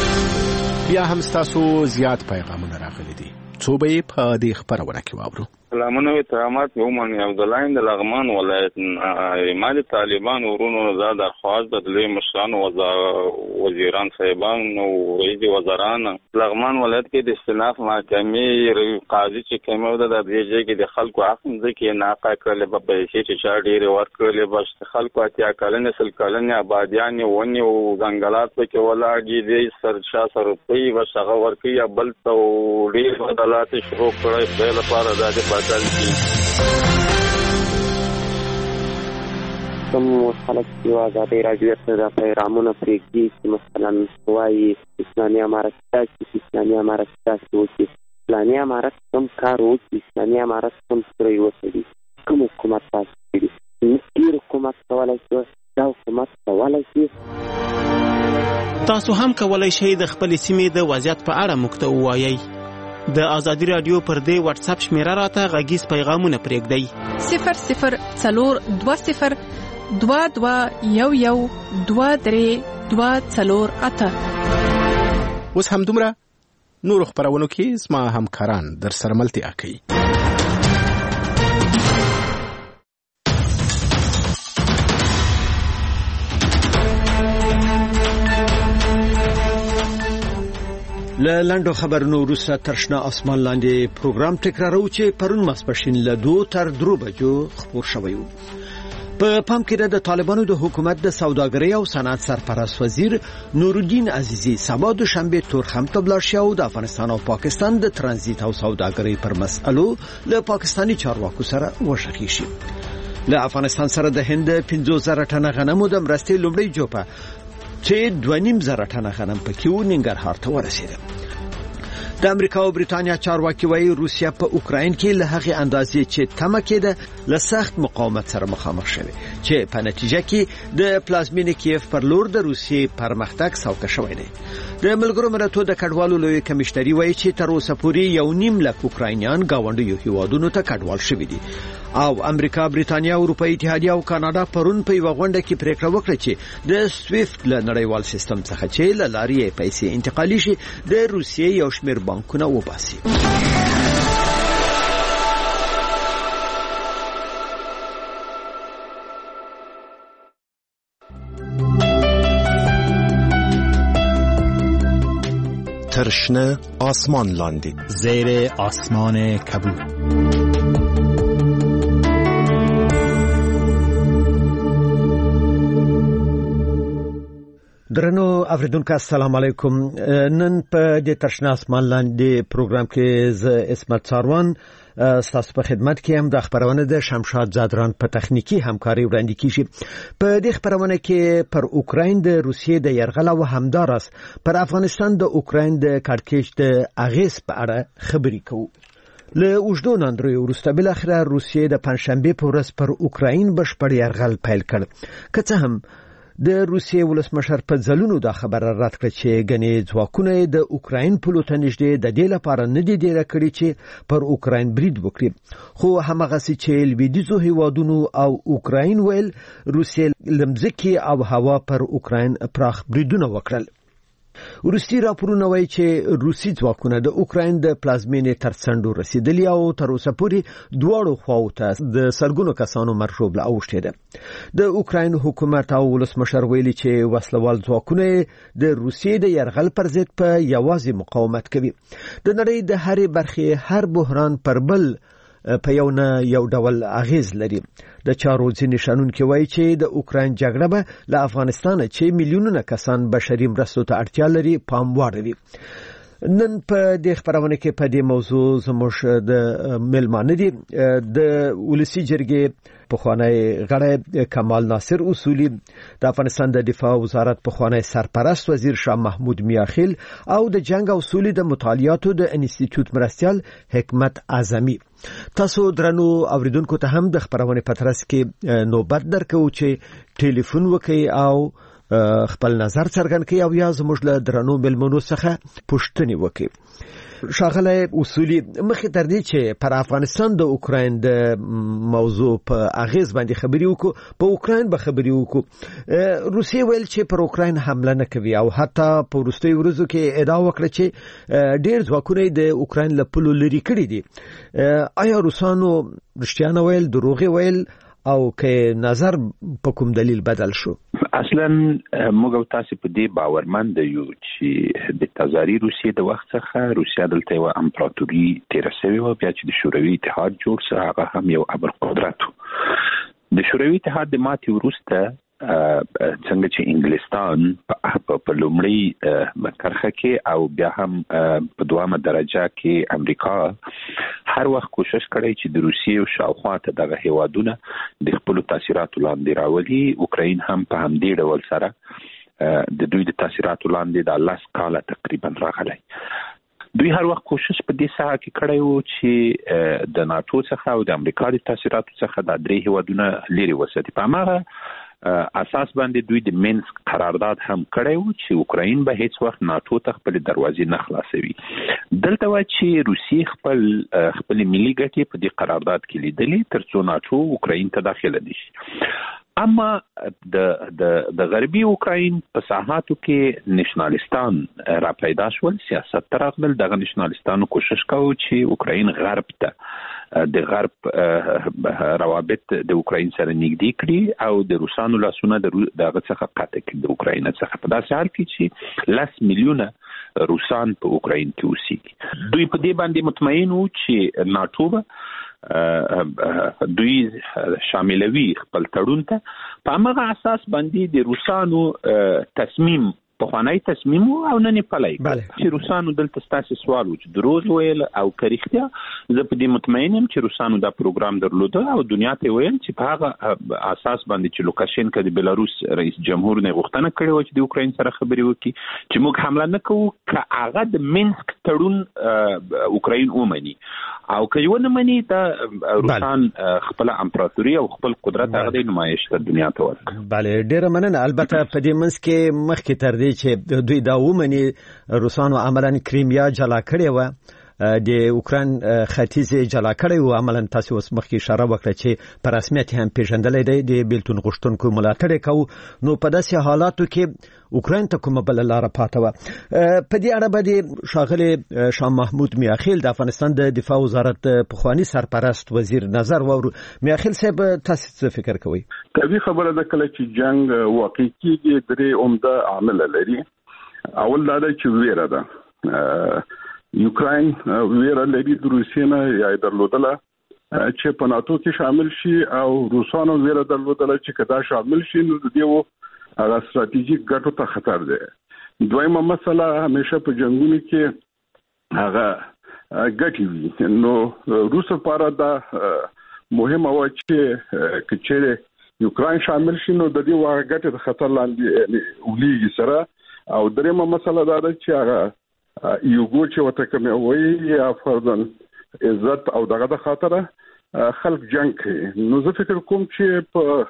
[SPEAKER 12] بیا هم ستاسو زیات پیغامونه راغلي دي، څو به یې په دې خپرونه کې واورو.
[SPEAKER 3] سلامونه وي ترامات ومن عبدالله د لغمان ولایت مال طالبان ورونو زاد درخواست د لوی مشران وزیران صاحبان او رئیس وزران لغمان ولایت کې د استئناف محکمې قاضي چې کومه ده د دې کې د خلکو حق ځکه ناقا کړل په پیسې چې چا ډېر ورکړل بس خلکو اتیا کلن سل کلن آبادیان ونی او ځنګلات په ولاږي د سرچا سرپي وسغه ورکی یا بل تو ډېر بدلات شروع کړي په لپاره د بدل کی
[SPEAKER 8] کوم خلک چې آزادي راډیو سره پیغامونه پرېږدي چې مثلا وايي اسلامي امارت چې اسلامي امارت چې اسلامي امارت کوم کار وکړي اسلامي امارت کوم سره وسدي کوم حکومت تاسو دي نیر حکومت کولای شي دا حکومت کولای شي
[SPEAKER 10] تاسو هم کولای شئ د خپل سیمې د وضعیت په اړه موږ ته ووایئ. د آزادي رادیو پر دې واتس اپ شمیره راته غږیز پیغامونه پرېږدئ
[SPEAKER 11] صفر صفر څلور دوه صفر دوه دوه یو یو دوه درې دوه څلور اته.
[SPEAKER 13] اوس همدومره نورو خپرونو کې زما همکاران در سره ملتیا کوي.
[SPEAKER 1] له لنډو خبرونو وروسته ترشنا اسمان لاندې پروګرام تکرارو چې پرون ماسپښین له دوه تر درو بجو خپور شوی و. په پام کې د طالبانو د حکومت د سوداګرۍ او صنعت سرپرست وزیر نورالدین عزیزی سبا دوشنبه تورخم ته لاړ شو د افغانستان او پاکستان د ترانزیت او سوداګرۍ پر مسئلو له پاکستاني چارواکو سره وشخي شي. له افغانستان سره د هند پنځه زره ټنه غنمو د مرستې لومړی جوپه چې دوه نیم زره ټنه غنم پکې و ننګرهار ته ورسېده. د امریکا او بریتانیا چارواکي وايي روسیا په اوکراین کې له هغې اندازې چې تمه کېده له سخت مقاومت سره مخامخ شوه چې په نتیجه کې د پلازمینې کیف پر لور د روسیې پرمختګ سوکه شوی دی. د ملګرو ملتونو د کډوالو لوی کمشنري وايي چې تر اوسه پورې یو نیم لک اوکراینیان گاونډیو هیوادونو ته کډوال شوي دي. او امریکا، بریتانیا، اروپאי اتحادیه او کاناډا پرون په یو غونډه کې پریکړه وکړه چې د سویفت له نړیوال سیستم څخه چې له لارې پیسې انتقالي شي د روسیې یو شمېر بانکونه وباسي.
[SPEAKER 13] ترشنه آسمان لاندې
[SPEAKER 21] زیر آسمان کبود.
[SPEAKER 1] درنو اوریدونکو السلام علیکم. نن په د ترشنه اسمان لاندې پروګرام کې ز اسمت ساروان ستاسو په خدمت کې هم د خبرونه د شمشاد زادران په تخنیکی همکاري وړاندې کیږي. په دې خبرونه کې پر اوکراین د روسیې د يرغل او همدارس پر افغانستان د اوکراین د کارکېچ د اغیز په اړه خبرې کوو. له اوږدو ناندریو وروسته بل اخره روسیې د پنځشنبه په ورځ پر اوکراین بشپړ يرغل پیل کړ. که څه هم د روسیې ولسمشر په ځلونو دا خبره رد کړه چې غني ځواکونه د اوکراین په لور نږدې د دې لپاره نه دي ډیره کړی چې پر اوکراین برید وکړي. خو همغه چې لویدیځو هیوادونو او اوکراین ویل روسیې لمزکی او هوا پر اوکراین پراخ بریدونه وکړل. روسي راپورونه وایي چې روسي ځواکونه د اوکراین د پلازمینې تر څنډو رسیدلي او تر اوسه پورې دواړو خواو ته د سلګونو کسانو مرګ ژوبله اوښتې ده. د اوکراین حکومت او ولسمشر ویلي چې وسلوال ځواکونه د روسیې د يرغل پر ضد په یوازې مقاومت کوي. د نړۍ د هرې برخې هر بحران پر بل په یو نه یو ډول اغیز لري. د چارو ځینې شنونکي وایي چې د اوکراین جګړه به له افغانستان چې میلیونونه کسان بشري مرستو ته اړتیا لري پام واړوي. نن په دې خبرونه کې په دې موضوع زموږ د ملمانه دي د ولسی جرګې پخوانی غړی کمال ناصر اصولی، د افغانستان د دفاع وزارت پخوانی سرپرست وزیر شاه محمود میاخیل او د جنگ او سولې د مطالعاتو د انسټیټیوټ مرستیال حکمت اعظمي. تاسو درنو اوریدونکو ته هم د خبرونه په ترڅ کې نوبت درکو چې ټلیفون وکړئ او خپل نظر څرګند کړي او یا زموږ له درنو ملمنو څخه پوښتنې وکړي. ښاغلی اصولي، مخکې تر دې چې پر افغانستان د اوکراین د موضوع په اغیز باندې خبرې وکړو، په اوکراین به خبرې وکړو. روسیې ویل چې پر اوکراین حمله نه کوي او حتی په وروستیو ورځو کې ادعا وکړه چې ډېر ځواکونه د اوکراین له پولو لرې کړي دي. آیا روسانو رښتیا نه ویل، دروغ ویل، او که نظر په کوم دلیل بدل شو؟
[SPEAKER 4] اصلا موږ او تاسو په دې باورمند یو چې د تزاری روسیې د وخت څخه روسیا دلته یو امپراتوري تیر شوی و، بیا چې د شوروي اتحاد جوړ شو هغه هم یو ابرقدرت و. د شوروي اتحاد د ماتې وروسته څنګه چې انګلستان په لومړی کرخه کې او بیا هم په دوامه درجه کې امریکا هر وخت کوشش کړی چې د روسیې او شاوخوا ته دغه هیوادونه د خپل تاثیراتو لاندې راولي. اوکراین هم په همدې ډول سره د دوی د تاثیراتو لاندې د لاس کاله تقریبا راغلی. دوی هر وخت کوشش په دې ساحه کې کړی و چې د ناتو څخه او د امریکا د تاثیراتو څخه د درې هیوادونه لري وساتي. په هغه اساس باندې دوی د مینسک قرارداد هم کړی و چې اوکراین به هیڅ وخت ناتو ته خپل دروازې نه خلاصوي. دلته و چې روسیې خپل خپل ملي ګټې په دې قرارداد کې لیدلې ترڅو ناتو اوکراین ته داخله نشي. اما د د د غربي اوکراین په ساحاتو کې نشنالیستان را پیدا شول، سیاست تر راغلل. دغه نشنالیستانو کوشش کاوه چې اوکراین غرب ته د غرب روابط د اوکراین سره نږدې کړي او د روسانو لاسونه دغه څخه قطع کړي د اوکراین څخه. په داسې حال کې چې لس میلیونه روسان په اوکراین کې اوسېږي. دوی په دې باندې مطمئن وو چې ناتو به دوی شاملوي خپل تړون ته. په همغه اساس باندې د روسانو تصمیم پخوانی تصمیم او نن پلای چې روسانو دلته ستاسو سوال و چې دروغ ویل او کریختیا. زه په دې مطمئن یم چې روسانو دا پروګرام درلوده او دنیا ته ویل چې په هغه اساس باندې چې لوکاشینکا د بلاروس رئیس جمهور نه غوښتنه کړې و چې د اوکراین سره خبرې وکړي چې موږ حمله نه کوو که هغه د مینسک تړون اوکراین ومني، او که یو نه مني دا روسان خپل امپراتوري او خپل قدرت هغه د نمایش ته دنیا ته ورکړي.
[SPEAKER 1] بله، ډیره مننه. البته په دې منځ کې مخکې تر دې چې دوی دا ومني روسانو عملاً کریمیا جلا کړې و، د اوکراین ختیځ جلا کړی و. عملاً تاسو اوس مخکې اشاره وکړه چې په رسمیت هم پیژندلې دی د بیلتون غوښتونکو ملاتړ کوي. نو په داسې حالاتو کې اوکراین ته کومه بل لار پاتې و. په دې اړه باندې ښاغلی شاه محمود میاخیل د افغانستان د دفاع وزارت پخوانی سرپرست وزیر نظر وورو. میاخیل صاحب، تاسو څه فکر کوئ؟
[SPEAKER 14] کوي خبره ده کله چې جنگ واقع کیږي درې عمده عامل لري. اول دا چې ویره ده. یوکراین ویره لري د روسیې نه یا درلودله چې په ناتو کې شامل شي، او روسانو ویره درلودله چې کدا شامل شي نو د دیو هغه ستراتیژیک ګټو ته خطر دی. دویمه مسله همیشه په جنگونو کې هغه ګټي وي. نو روس لپاره دا مهمه و چې کچېره یوکراین شامل شي نو د دې واغ ګټه د خطر لاندې ولېږي سره. او دریمه مسله دا ده چې هغه یو ګوچ وته کوي وایي یا فرضاً عزت او دغه د خاطره خلک جنگ کوي. نو زه فکر کوم چې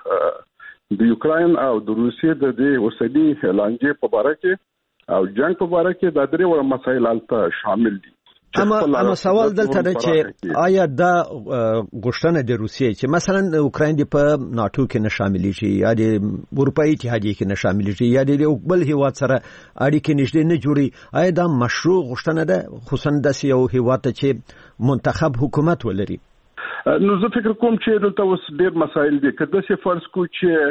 [SPEAKER 14] په د یوکراین او د روسیې د دې اوسنی لانجې په اړه کې او جنگ په اړه کې د درې وړ مسایل البته شامل دي.
[SPEAKER 1] اما اما سوال دلته ده چې آیا دا غوښتنه د روسیې چې مثلا اوکراین په ناتو کې نه شامل شي یا د اروپאי اتحادیه کې نه شامل شي یا د بل هیواد سره اړیکې نشته نه جوړي، آیا دا مشروع غوښتنه ده خصوصا د یو هیواد چې منتخب حکومت ولري؟
[SPEAKER 14] نو زه فکر کوم چې دلته اوس ډېر مسایل دي. که داسې فرض کو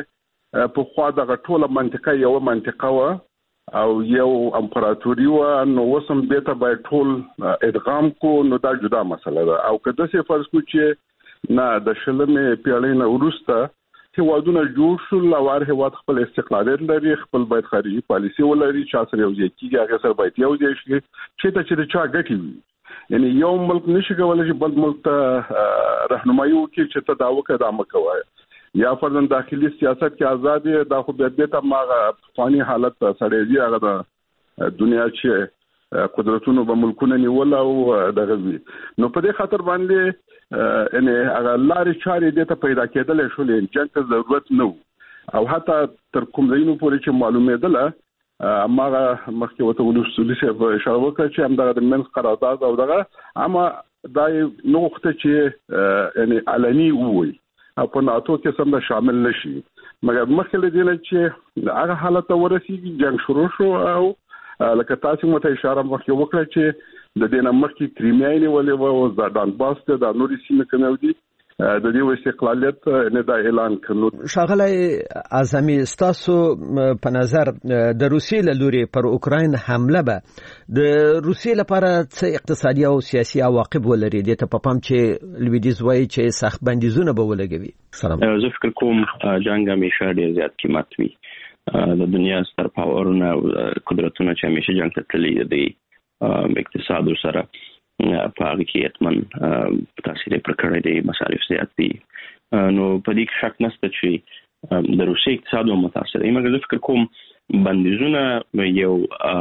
[SPEAKER 14] چې په خوا دغه ټوله منطقه یو منطقه و او یو امپراتوري و، نو وسم به ته باید ټول ادغام کو، نو دا جدا مسله ده. او که داسې فرض کو چې نه د شلمې پیړۍ نه وروسته هیوادونه جوړ شول او هر هیواد خپل استقلالیت لري، خپل باید خارجي پالیسي ولري، چا سره یو ځای کېږي هغه سره باید یو ځای شي چې ته چې چا ګټي وي. یعنی یو ملک نشي کولای چې بل ملک ته راهنمایي وکړي چې ته دا وکړه دا مه کوه، یا فرضاً داخلي سیاست کې آزادي دا خو به ته ماغه فانی حالت سره دی هغه د دنیا چې قدرتونو به ملکونه نیول او دغه وی. نو په دې خاطر باندې یعنی هغه لارې چارې د ته پیدا کېدل شولې، جنگ ته ضرورت نه و. او حتی تر کوم ځایونو پورې چې معلومېدله ماغه مخکې وته ولسولي صاحب اشاره وکړه چې همدغه د منځ قرارداد او دغه اما دا نو وخت چې یعنی علني وي او په ناتو کې سم شامل نشي مګر مخکې له دې چې هغه حالت ورسیږي جنگ شروع شو او لکه تاسو مته اشاره مخکې وکړه چې د دې نه مخکې کریمیا نیولې و او د ډانباس ته د نوري سیمې کومې دي د دې استقلالیت نه د اعلان کړو.
[SPEAKER 1] شاغلی اعظمي ستاسو په نظر د روسیې له لوري پر اوکراین حمله به د روسیې لپاره څه اقتصادي او سیاسي عواقب ولري؟ د ته په پام چې لویدیز وایي چې سخت بندیزونه به ولګوي.
[SPEAKER 15] سلام. زه فکر کوم جنگ همیشه ډیر زیات قیمت وي. د دنیا ستر پاورونه قدرتونه چې همیشه جنگ ته تللي دي اقتصاد سره په هغه کې اتمن تاثیر پر کړی دی، مصارف زیات دي، نو په دې کې شک نشته چې د روسیې اقتصاد متاثر دی. مګر زه فکر کوم بندیزونه یو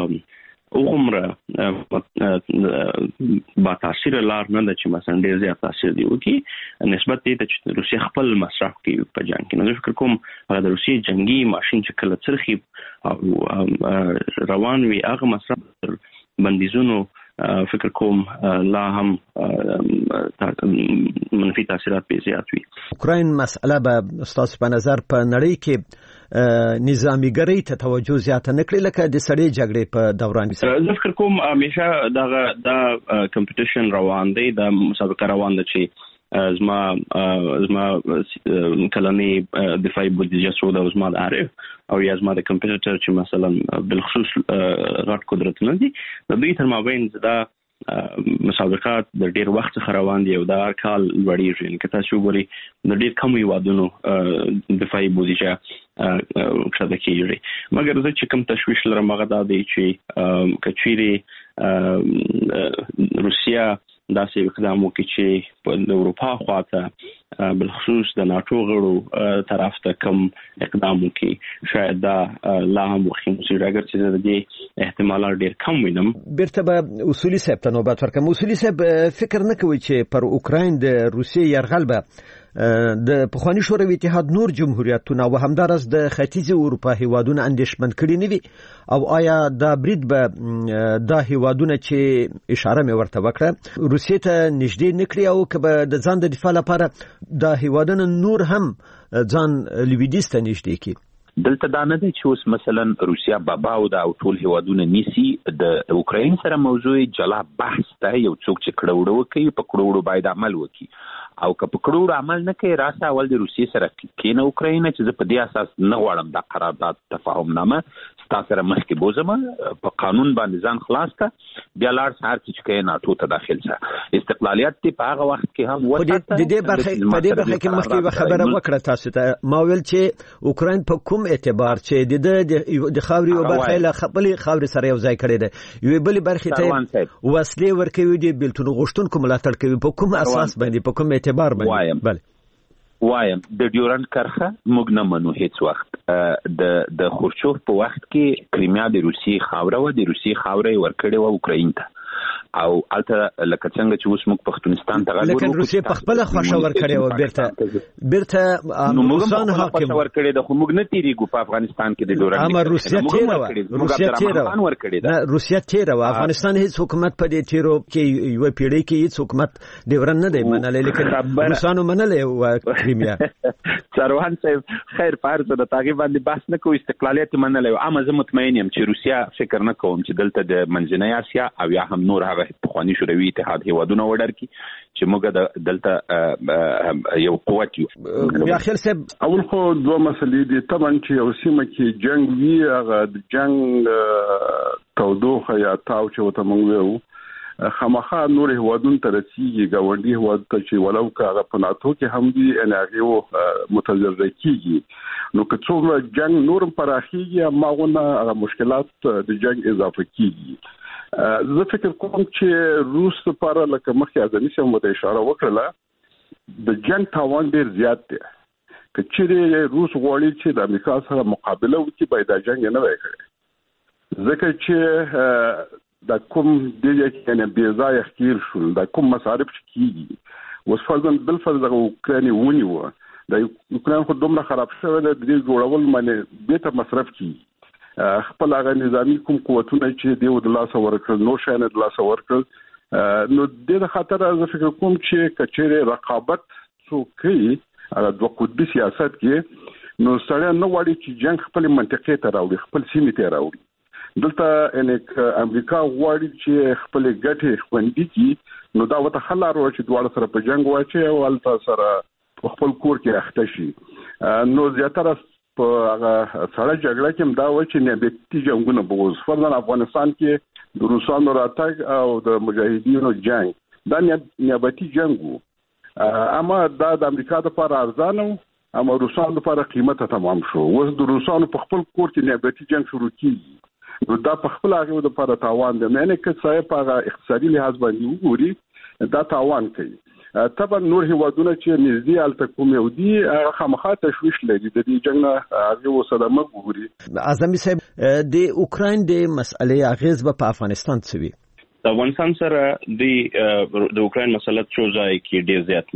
[SPEAKER 15] عمره با تاثیر لار نه ده چې مثلا ډیر زیات تاثیر دی وکي نسبت دې ته چې روسیې خپل مصرف کوي په جنگ کې. نو زه فکر کوم هغه د روسیې جنگي ماشين چې کله څرخي او روان وي هغه مصرف بندیزونو فکر کوم لا هم منفي تاثیرات به زیات وي.
[SPEAKER 1] اوکراین مسئله به ستاسو په نظر په نړۍ کې نظامیګرۍ ته توجه زیاته نکړي لکه د سړې جګړې په دوران کې؟
[SPEAKER 15] زه فکر کوم همیشه دا دا کمپټیشن روان دی، دا مسابقه روان ده چې زما زما کلنی دفاعي بودجه سو د زما د عارف او یا زما د کمپیوټر چې مثلا بالخصوص غټ قدرتونه دي د دوی تر مابین دا مسابقات د ډیر وخت څخه روان دي او دا هر کال لوړیږي. که تاسو وګورئ د ډیر کم هیوادونو دفاعي بودجه کړه کېږي. مګر زه چې کوم تشویش لرم هغه دا دی چې کچيري روسیا داسې اقدام وکړي چې په اروپا خواته بالخصوص د ناتو غړو طرف ته کم اقدام وکړي، شاید دا لا هم وخت مسیر اگر چې د دې احتمالات ډیر کم وینم.
[SPEAKER 1] بیرته به اصولي صاحب ته نوبت ورکوم. اصولي صاحب فکر نه کوي چې پر اوکراین د روسیې یرغل به د پخوانی شوروي اتحاد نور جمهوریتونه او همدارس د ختیځ اروپا هیوادونه اندیشمن کړي نه وي او آیا دا برید به دا هیوادونه چې اشاره مې ورته وکړه روسیې ته نږدې نکړي او که به د ځان د دفاع لپاره دا هیوادونه نور هم ځان لویدیځ ته نږدې کړي؟
[SPEAKER 4] دلته دا نه دی چې اوس مثلا روسیا باباو دا او ټول هیوادونه نیسی د اوکراین سره موضوع جلا بحث ته یو څوک چې کړوړو کوي په کړوړو باید عمل وکړي او که په کړوړو عمل نه کوي راسه اول د روسیې سره کینه اوکراین چې زه په دې اساس نه غواړم دا قرارداد تفاهم نامه تاسو سره مخکې بوزم په قانون باندې ځان خلاص کا بیا لار سهار چې کوي ناتو ته داخل شه استقلالیت په هغه وخت کې هم
[SPEAKER 1] وته د دې برخه په دې برخه کې مخکې خبره وکړه تاسو ته ما ویل چې اوکراین په کوم اعتبار چې د د خاوري او برخه له خپل خاوري سره یو ځای کړی دی یو بل برخه ته وسلې ورکوي دی بلتون غشتونکو ملاتړ کوي په کوم اساس باندې په کوم اعتبار باندې؟ بله
[SPEAKER 4] وایم د ډیورنډ کرښه موږ نه منو هیڅ وخت. د د خورشوف په وخت کې کریمیا د روسیې خاوره و، د روسیې خاوره ورکړې و اوکراین ته او الته لکه څنګه چې اوس موږ پښتونستان ته غواړو
[SPEAKER 1] لکه روسیې په خپل خوښه ورکړې و بیرته بیرته روسان حاکم
[SPEAKER 4] ورکړې د خو موږ نه تیریږو په افغانستان کې د ډیورنډ
[SPEAKER 1] اما روسیه تیره و روسیه تیره
[SPEAKER 4] ورکړې ده
[SPEAKER 1] روسیه تیره و افغانستان هیڅ حکومت په دې تیرو کې یو پیړۍ کې هیڅ حکومت ډیورنډ نه دی منلې لیکن روسانو منلې و کریمیا.
[SPEAKER 4] سروان صاحب خیر پارزه د تاغي باندې بحث نه کوي استقلالیت منلې اما زه مطمئن یم چې روسیا فکر نه کوم چې دلته د منځنۍ اسیا او یا هم نور هغه پخوانی شوروي اتحاد هیوادونه وډر کی چې موږ دلته یو قوت یو.
[SPEAKER 1] بیا خیر صاحب
[SPEAKER 14] اول خو دوه مسلې دي طبعا چې یو سیمه کې جنگ وی هغه د جنگ تودوخه یا تاو چې وته موږ وو خامخا نور هیوادونه ته رسیږي ګاونډي هیواد ته چې ولو کاغه په ناتو کې هم دي ان هغه متضرر کیږي نو که څومره جنگ نورم پراخیږي ماغونه مشکلات د جنگ اضافه کیږي. زه فکر کوم چې روس لپاره لکه مخکې اعظمي صاحب مو ته اشاره وکړه د جنگ تاوان ډیر زیات دی. که چیرې روس غواړي چې د امریکا سره مقابله وکړي باید د جنگ نه وکړي ځکه چې دا کوم دغه کنه بیزای خیر شول دا کوم مصارف کیږي اوس فرضاً بل فرض د اوکراني ونی و د یوکرين خو دومره خراب شوی دی د جوړول باندې به ته مصرف کی خپل هغه نظامی کوم قوتونه چې دی د لاس ورکړل نو شانه د لاس ورکړل نو د خطر از فکر کوم چې کچېره رقابت څوکي هغه د قطبي سیاست کې نو سره نو وړي چې جنگ خپل منطقې ته راوړي خپل سیمې ته راوړي دلته انک امریکا غواړي چې خپل ګټې خوندي کړي نو دا وته خلار و چې دواړه سره په جنگ واچي او الته سره خپل کور کې اخته شي نو زیاتره په هغه سره جګړه کې دا و چې نبتی جنگونه بوز فرضاً افغانستان کې د روسانو راتګ او د مجاهدینو جنگ دا نبتی جنگ اما دا د امریکا لپاره ارزانه اما روسانو لپاره قیمته تمام شو اوس د روسانو په خپل کور کې نبتی جنگ شروع کیږي نو دا په خپل هغه د لپاره تاوان دی معنی کې صاحب هغه اقتصادي لحاظ باندې وګوري دا تاوان کوي طبعا نور هیوادونه چې نږدې الته کوم یو دي هغه خامخا تشویش لري د دې جنگ نه هغه وسلامه ګوري
[SPEAKER 1] اعظمي صاحب د اوکراین د مسئلې اغیز په افغانستان څه وی
[SPEAKER 15] د افغانستان سره د د اوکراین مسله څو ځای کې ډیر زیات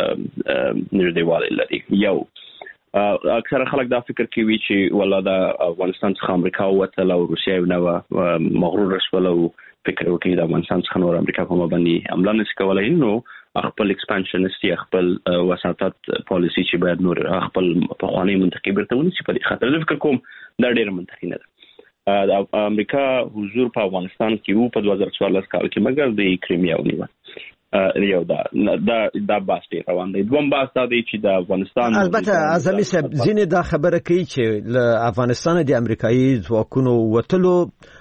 [SPEAKER 15] نږدېوالی لري یو اکثر خلک دا فکر کوي چې ولا د افغانستان څخه امریکا وته او روسیا نو مغرور شول او فکر وکړي د افغانستان څخه نور امریکا کومه باندې عمله نشي کولای نو خپل ایکسپانشنسټي خپل وساطت پالیسی چې باید نور خپل په خواني منطقي برته ونیسي په خاطر فکر کوم دا ډیر منطقي نه ده د امریکا حضور په افغانستان کې وو په دوه هزار څوارلس کال کې مګر د کریمیا ونیو یو دا دا دا باسي روان دي دوم باس دا دی چې د افغانستان
[SPEAKER 1] البته اعظمي صاحب ځینې دا خبره کوي چې له افغانستان د امریکایي ځواکونو وټلو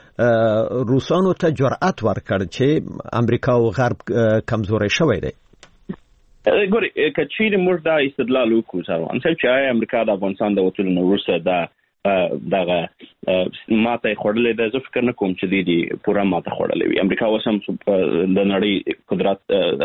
[SPEAKER 1] روسانو ته جرأت ورکړ چې امریکا او غرب کمزوري شوی دی
[SPEAKER 15] ګوري کچې موږ دا استدلال وکړو ځوان چې امریکا د افغانستان د وټلو نو ورسره دا دغه ماته خورلې د ځکه فکر نه کوم چې د دې پوره ماته خورلې وي امریکا وسم د نړۍ قدرت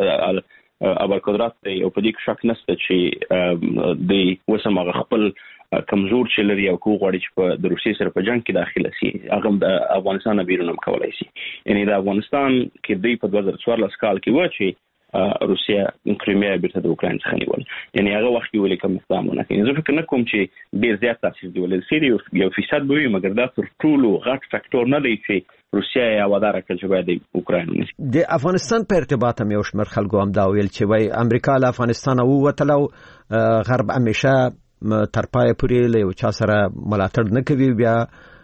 [SPEAKER 15] ابر قدرت او په دې کې شک نشته چې د وسم خپل کمزور چې لري او کو غواړي چې د روسیې سره په جنگ کې داخله شي هغه د افغانستان بیرون هم کولای شي یعنی د افغانستان کې د په دوه هزار څوارلس کال کې و چې روسیا کریمیا بیرته د اوکراین څخه نیول یعنی هغه وخت کې ولې کوم اقدامونه کوي زه فکر نه کوم چې ډیر زیات تاثیر دی ولې سری یو فیصد به وي مګر دا تر ټولو غټ فاکټور نه دی چې روسیا یا وداره کړي چې باید د اوکراین ونیسي
[SPEAKER 1] د افغانستان په ارتباط هم یو شمېر خلکو هم دا ویل چې وای امریکا له افغانستان او وتلو غرب همیشه تر پای پورې له یو چا سره ملاتړ نه کوي بیا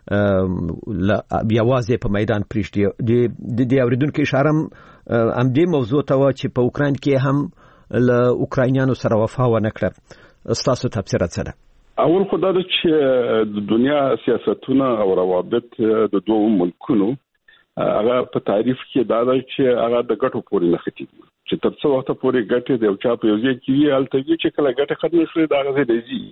[SPEAKER 1] بیا واځي په میدان پریشتي د د اوریدونکو اشاره هم دې موضوع ته و چې په اوکراین کې هم له اوکراینانو سره وفا و نه کړه تاسو تفسیر څه ده
[SPEAKER 14] اول خدای د چې د دنیا سیاستونه او روابط د دوه ملکونو هغه په تعریف کې دا ده چې هغه د ګټو پورې نه ختي چې تر څو وخت پورې ګټې د یو چا په یوځای کې الته چې کله ګټه ختم شي دا غزي دی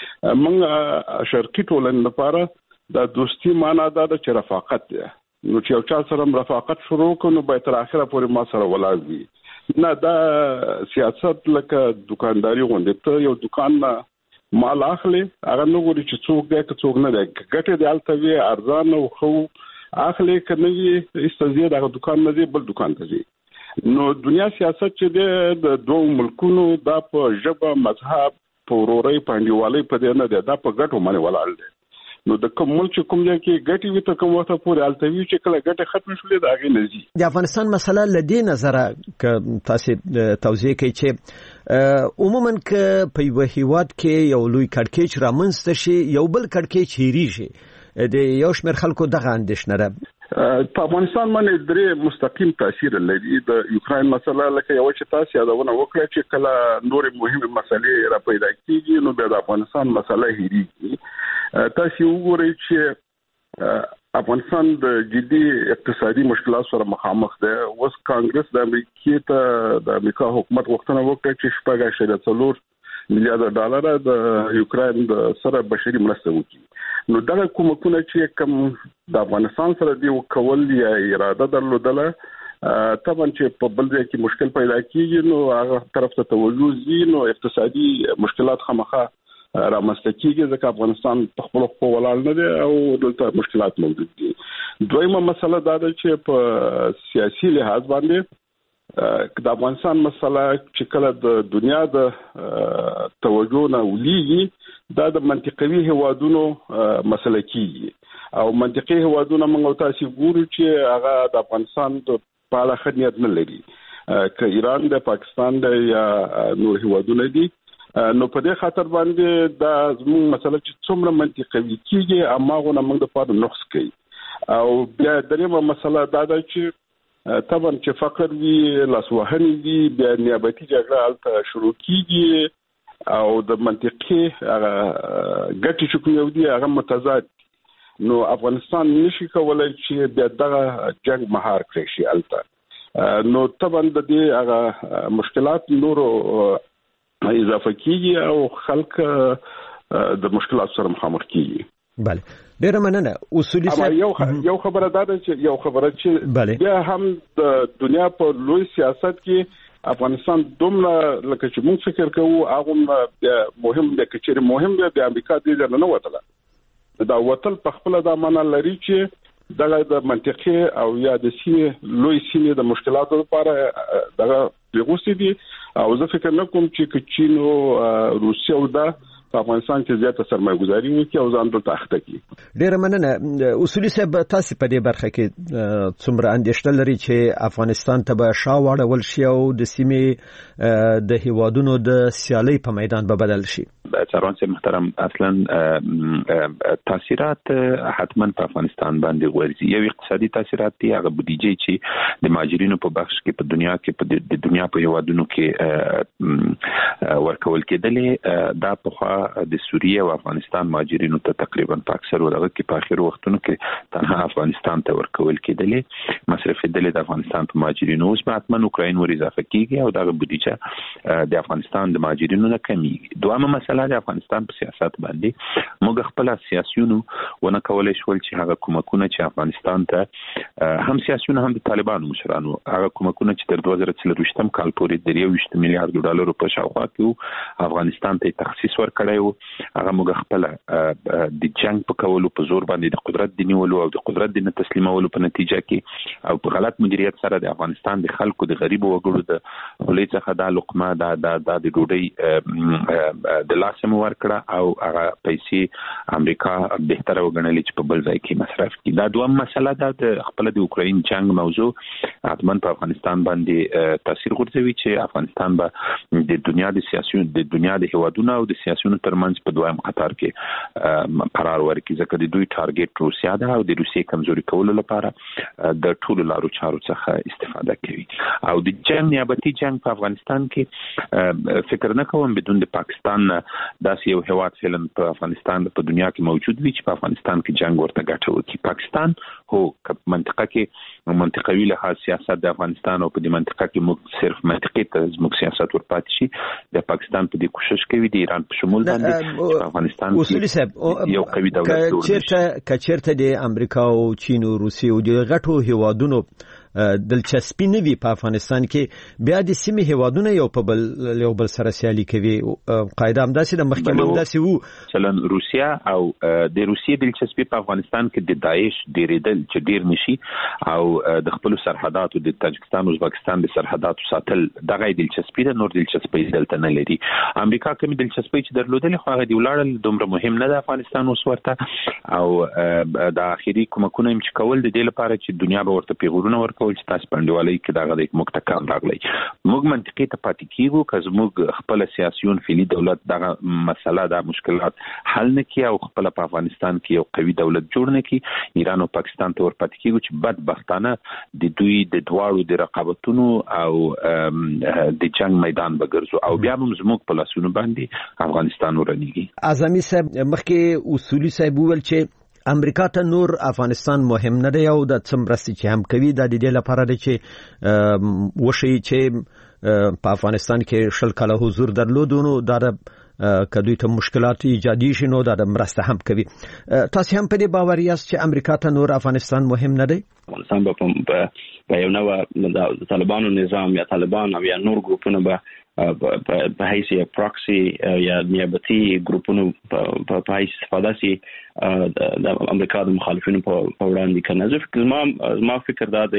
[SPEAKER 14] موږ شرقي ټولنې لپاره دا دوستي معنا دا د چې رفاقت دی نو چې یو چا سره رفاقت شروع کړو به تر اخره پورې ما سره ولاړ وي نه دا سیاست لکه دکانداري غونډه ته یو دکان مال اخلي هغه نو ګوري چې څوک دی که څوک نه دی ګټه دی الته وی ارزان او خو اخلي کنه یې استزیه دغه دکان نه دی بل دکان ته دی نو دنیا سیاست چې دی د دوه ملکونو دا په ژبه مذهب په ورورۍ پاندیوالۍ په دې نه دی دا په ګټو باندې ولاړ دی نو د کوم ملک کوم ځای کې ګټي وي ته کوم وخت پورې التوي چې کله ګټه ختم شولې دا غي نزي
[SPEAKER 1] د افغانستان مسله لدی نظر ک تاسو توضیح کوي چې عموما ک په یو هیواد کې یو لوی کډکېچ رامنځته شي یو بل کډکېچ هریږي د یو شمېر خلکو دغه اندېښنه ده
[SPEAKER 14] په افغانستان باندې درې مستقیم تاثیر لري د یوکرين مسله لکه یو چې تاسو یادونه وکړه چې کله نور مهمه مسلې را پیدا کیږي نو د افغانستان مسله هریږي تاسو وګورئ چې افغانستان د جدي اقتصادي مشکلات سره مخامخ ده اوس کانګرس د امریکا ته د امریکا حکومت وختونه وکړي چې شپږ اشاریه څلور میلیارډ ډالر د یوکرين د سره بشري مرسته وکړي نو دا کومکونه چې کوم د افغانستان سره دی وکول یا اراده درلودله طبعا چې په بل ځای کې مشکل پیدا کیږي نو هغه طرف ته توجه زی نو اقتصادي مشکلات خامخا رامنځته کیږي ځکه افغانستان په خپل خپل ولاړ نه دی او دلته مشکلات موجود دي دویمه مسله دا ده چې په سیاسي لحاظ باندې د افغانستان مسله چې کله د دنیا د توجه نه ولېږي دا د منطقوي هوادونو مسله کیږي او منطقي هوادونه موږ تاسو ګورو چې هغه د افغانستان په اړه خدمت نه لري که ایران د پاکستان د یا نور هوادونه دي نو په دې خاطر باندې دا زموږ مسله چې څومره منطقي کیږي اماغه نه موږ د پاره نقص کوي او بیا درېمه مسله دا ده چې طبعا چې فقر وی لاسوهنی وی بیا نیابتي جګړه الته شروع کیږي او د منطقي هغه ګټې چې کوم یو دي هغه متضاد نو افغانستان نشي کولای چې د دغه جنگ مهار کړی شي الته نو طبعا د دې هغه مشکلات نور اضافه کیږي او خلک د مشکلات سره مخامخ کیږي
[SPEAKER 1] بله ډیره مننه اصولي
[SPEAKER 14] صاحب یو یو خبره ده چې یو خبره چې بیا هم د دنیا په لوی سیاست کې افغانستان دومره لکه چې موږ فکر کوو هغه مهم دی چې مهم دی د امریکا د دې نه وته دا وطن په خپل د امانه لري چې دغه د منطقي او یا د سیمې لوی سیمې د مشکلاتو لپاره دغه پیغوسي دي او زه فکر نه کوم چې چین او روسیه او د افغانستان کې زیاته سرمایه گذاري وکړي او ځان ته اخته کړي
[SPEAKER 1] ډیره مننه اصولي صاحب تاسو په دې برخه کې څومره اندېښنه لري چې افغانستان ته به شا واړول شي او د سیمې د هیوادونو د سیالي په میدان به بدل شي
[SPEAKER 4] چارواکي صاحب محترم اصلا تاثیرات حتما په افغانستان باندې ورځي یو اقتصادي تاثیرات دي هغه بودیجه چې د ماجرینو په بخش کې په دنیا کې په د دنیا په هیوادونو کې ورکول کېدلې دا په د سوریه او افغانستان ماجرینو ته تقریبا په اکثر ورغه کې په اخر وختونو کې تنها افغانستان ته ورکول کېدلې مصرف دلې د افغانستان په ماجرینو اوس به حتما اوکراین ور اضافه کیږي او دا بودیجه د افغانستان د ماجرینو نه کمیږي دوامه مسله د افغانستان په سیاست باندې موږ خپل سیاسيونو ونه کولای شول چې هغه کومکونه چې افغانستان ته هم سیاسيونو هم د طالبانو مشرانو هغه کومکونه چې تر دوه زره څلرویشتم کال پورې د یو ویشت میلیارډ ډالر په شاوخوا کې افغانستان ته تخصیص ورکړی هغه موږ خپل د جنگ په کولو په زور باندې د قدرت د نیولو او د قدرت د تسلیمولو په نتیجه کې او په غلط مدیریت سره د افغانستان د خلکو د غریب وګړو د خولې څخه د لقمه د د د ډوډۍ د لاسم ورکړه او هغه پیسې امریکا بهتره وګڼلې چې په بل ځای کې مصرف کړي دا دوه مسله ده د خپل د اوکراین جنگ موضوع حتما په افغانستان باندې تاثیر غورځوي چې افغانستان به د دنیا د سیاسي د دنیا د هوادونو او د سیاسيونو ترمنځ په دویم قطار کې قرار ورکړي ځکه د دوی ټارګټ روسیا ده او د روسیې کمزوري کولو لپاره د ټولو لارو چارو څخه استفاده کوي او د جنگ نیابتي جنگ په افغانستان کې فکر نه کوم بدون د پاکستان داسې یو هیواد فعلا په افغانستان په دنیا کې موجود وي چې په افغانستان کې جنگ ورته ګټه وکړي پاکستان هو په منطقه کې منطقوي لحاظ سیاست د افغانستان او په دې منطقه کې موږ صرف منطقي ته زموږ سیاست ورپاتې شي د پاکستان په دې کوشش کوي د ایران په شمول باندې په افغانستان کې یو قوي دولت جوړ شي
[SPEAKER 1] چیرته کچیرته د امریکا او چین او روسیې او د غټو هیوادونو دلچسپي نه وي په افغانستان کې بیا د سیمې هیوادونه یو په بل یو بل سره سیالي کوي قاعده هم داسې د محکمه هم داسې وو
[SPEAKER 4] مثلا روسیا او د روسیې دلچسپي په افغانستان کې د داعش ډیرېدل چې ډیر نشي او د خپل سرحداتو د تاجکستان او ازبکستان د سرحداتو ساتل دغه دلچسپي د نور دلچسپي دلته نه لري امریکا کوم دلچسپي چې درلودل خو هغه دی ولاړل دومره مهم نه د افغانستان اوس ورته او د اخیری کومکونه چې کول د دې لپاره چې دنیا به ورته پیغورونه ورکول چې تاسو پاندوالي کې دغه د مکتکان راغلی موږ منطقي ته پاتې کیږو که موږ خپل سیاسيون فعلی دولت دغه مسله د مشکلات حل نه کیو خپل په افغانستان کې یو قوي دولت جوړ نه کی ایران او پاکستان ته ورپاتې کیږو چې بدبختانه د دوی د دواړو د رقابتونو او د جنگ میدان بګرځو او بیا هم زموږ په لاسونو باندې افغانستان ورنيږي
[SPEAKER 1] اعظمي صاحب مخکې اصولي صاحب ویل چې امریکا ته نور افغانستان مهم نه دی او د څمرسي چې هم کوي د دې لپاره دی چې وشي چې په افغانستان کې شل کاله حضور درلودونو د کدوې ته مشکلات ایجادي شي نو د مرسته هم کوي تاسو هم په دې باور یاست چې امریکا ته نور افغانستان مهم نه دی
[SPEAKER 15] افغانستان په یو نوو د طالبانو نظام یا طالبان او یا نور ګروپونه به په حیثیت پراکسي یا نیابتي ګروپونو په حیث استفاده سي د امریکا د مخالفینو په وړاندې کنه زه فکر ما ما فکر دا دی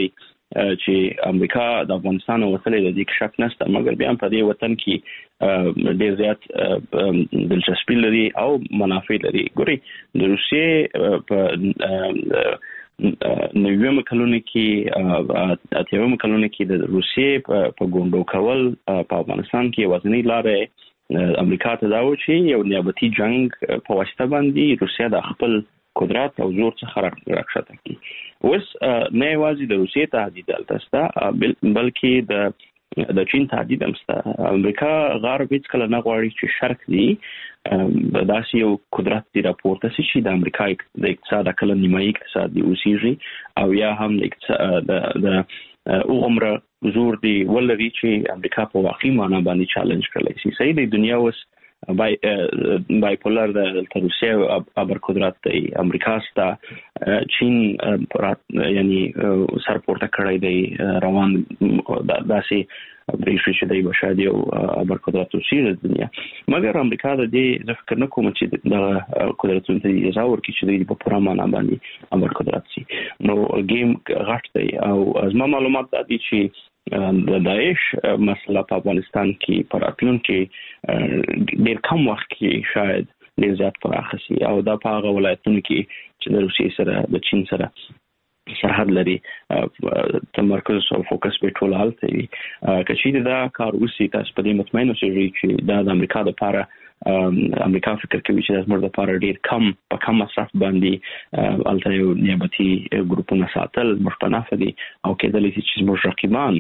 [SPEAKER 15] چې امریکا د افغانستان وسلې د دې شک نشته، مګر بیا په دې وطن کې ډېر زیات دلچسپي لري او منافع لري. ګوري د روسیې په نویم کلونه کې اتیاوم کلونه کې د روسیې په ګوندو کول په افغانستان کې وزنی لارې امریکا ته دا و چې یو نیابتي جنگ په واسطه باندې روسیه د خپل قدرت او زور څخه راکښته کړي. اوس نه یوازې د روسیې تهدید دلته شته بلکې د د چین تهدید هم شته. امریکا غرب هیڅ کله نه غواړي چې شرق دی داسې یو قدرت دی راپورته شي چې د امریکا د اقتصاد کله نیمایي اقتصاد دی اوسېږي او یا هم د د عمره زور دی ولري چې امریکا په واقعي معنا باندې چالنج کړلی شي. صحیح دی دنیا اوس بای بایپولر د روسیه ابر قدرت دی، امریکا ستا چین یعنی سرپورته کړی دی روان داسې بریښي چې دی بشادي او ابر قدرت اوسېږي د دنیا. مګر امریکا د دې زه فکر نه کوم چې د قدرتونو ته اجازه ورکړي چې دوی په پوره معنا باندې ابر قدرت شي. نو ګیم غټ دی او زما معلومات دا دي چې د داعش مسله په افغانستان کې پر راتلونکي ډېر کم وخت کې شاید ډېر زیات پراخه شي او دا په هغه ولایتونو کې چې د روسیې سره د چین سره سرحد لري تمرکز او فوکس به ټول هلته وي. که چیرې دا کار وشي تاسو په دې مطمئن اوسئ چې دا د امریکا لپاره امریکا فکر کوي چې زموږ لپاره ډېر کم په کم مصرف باندې هلته یو نیابتي ګروپونه ساتل موږ په نفع دي او کېدلی شي چې زموږ رقیبان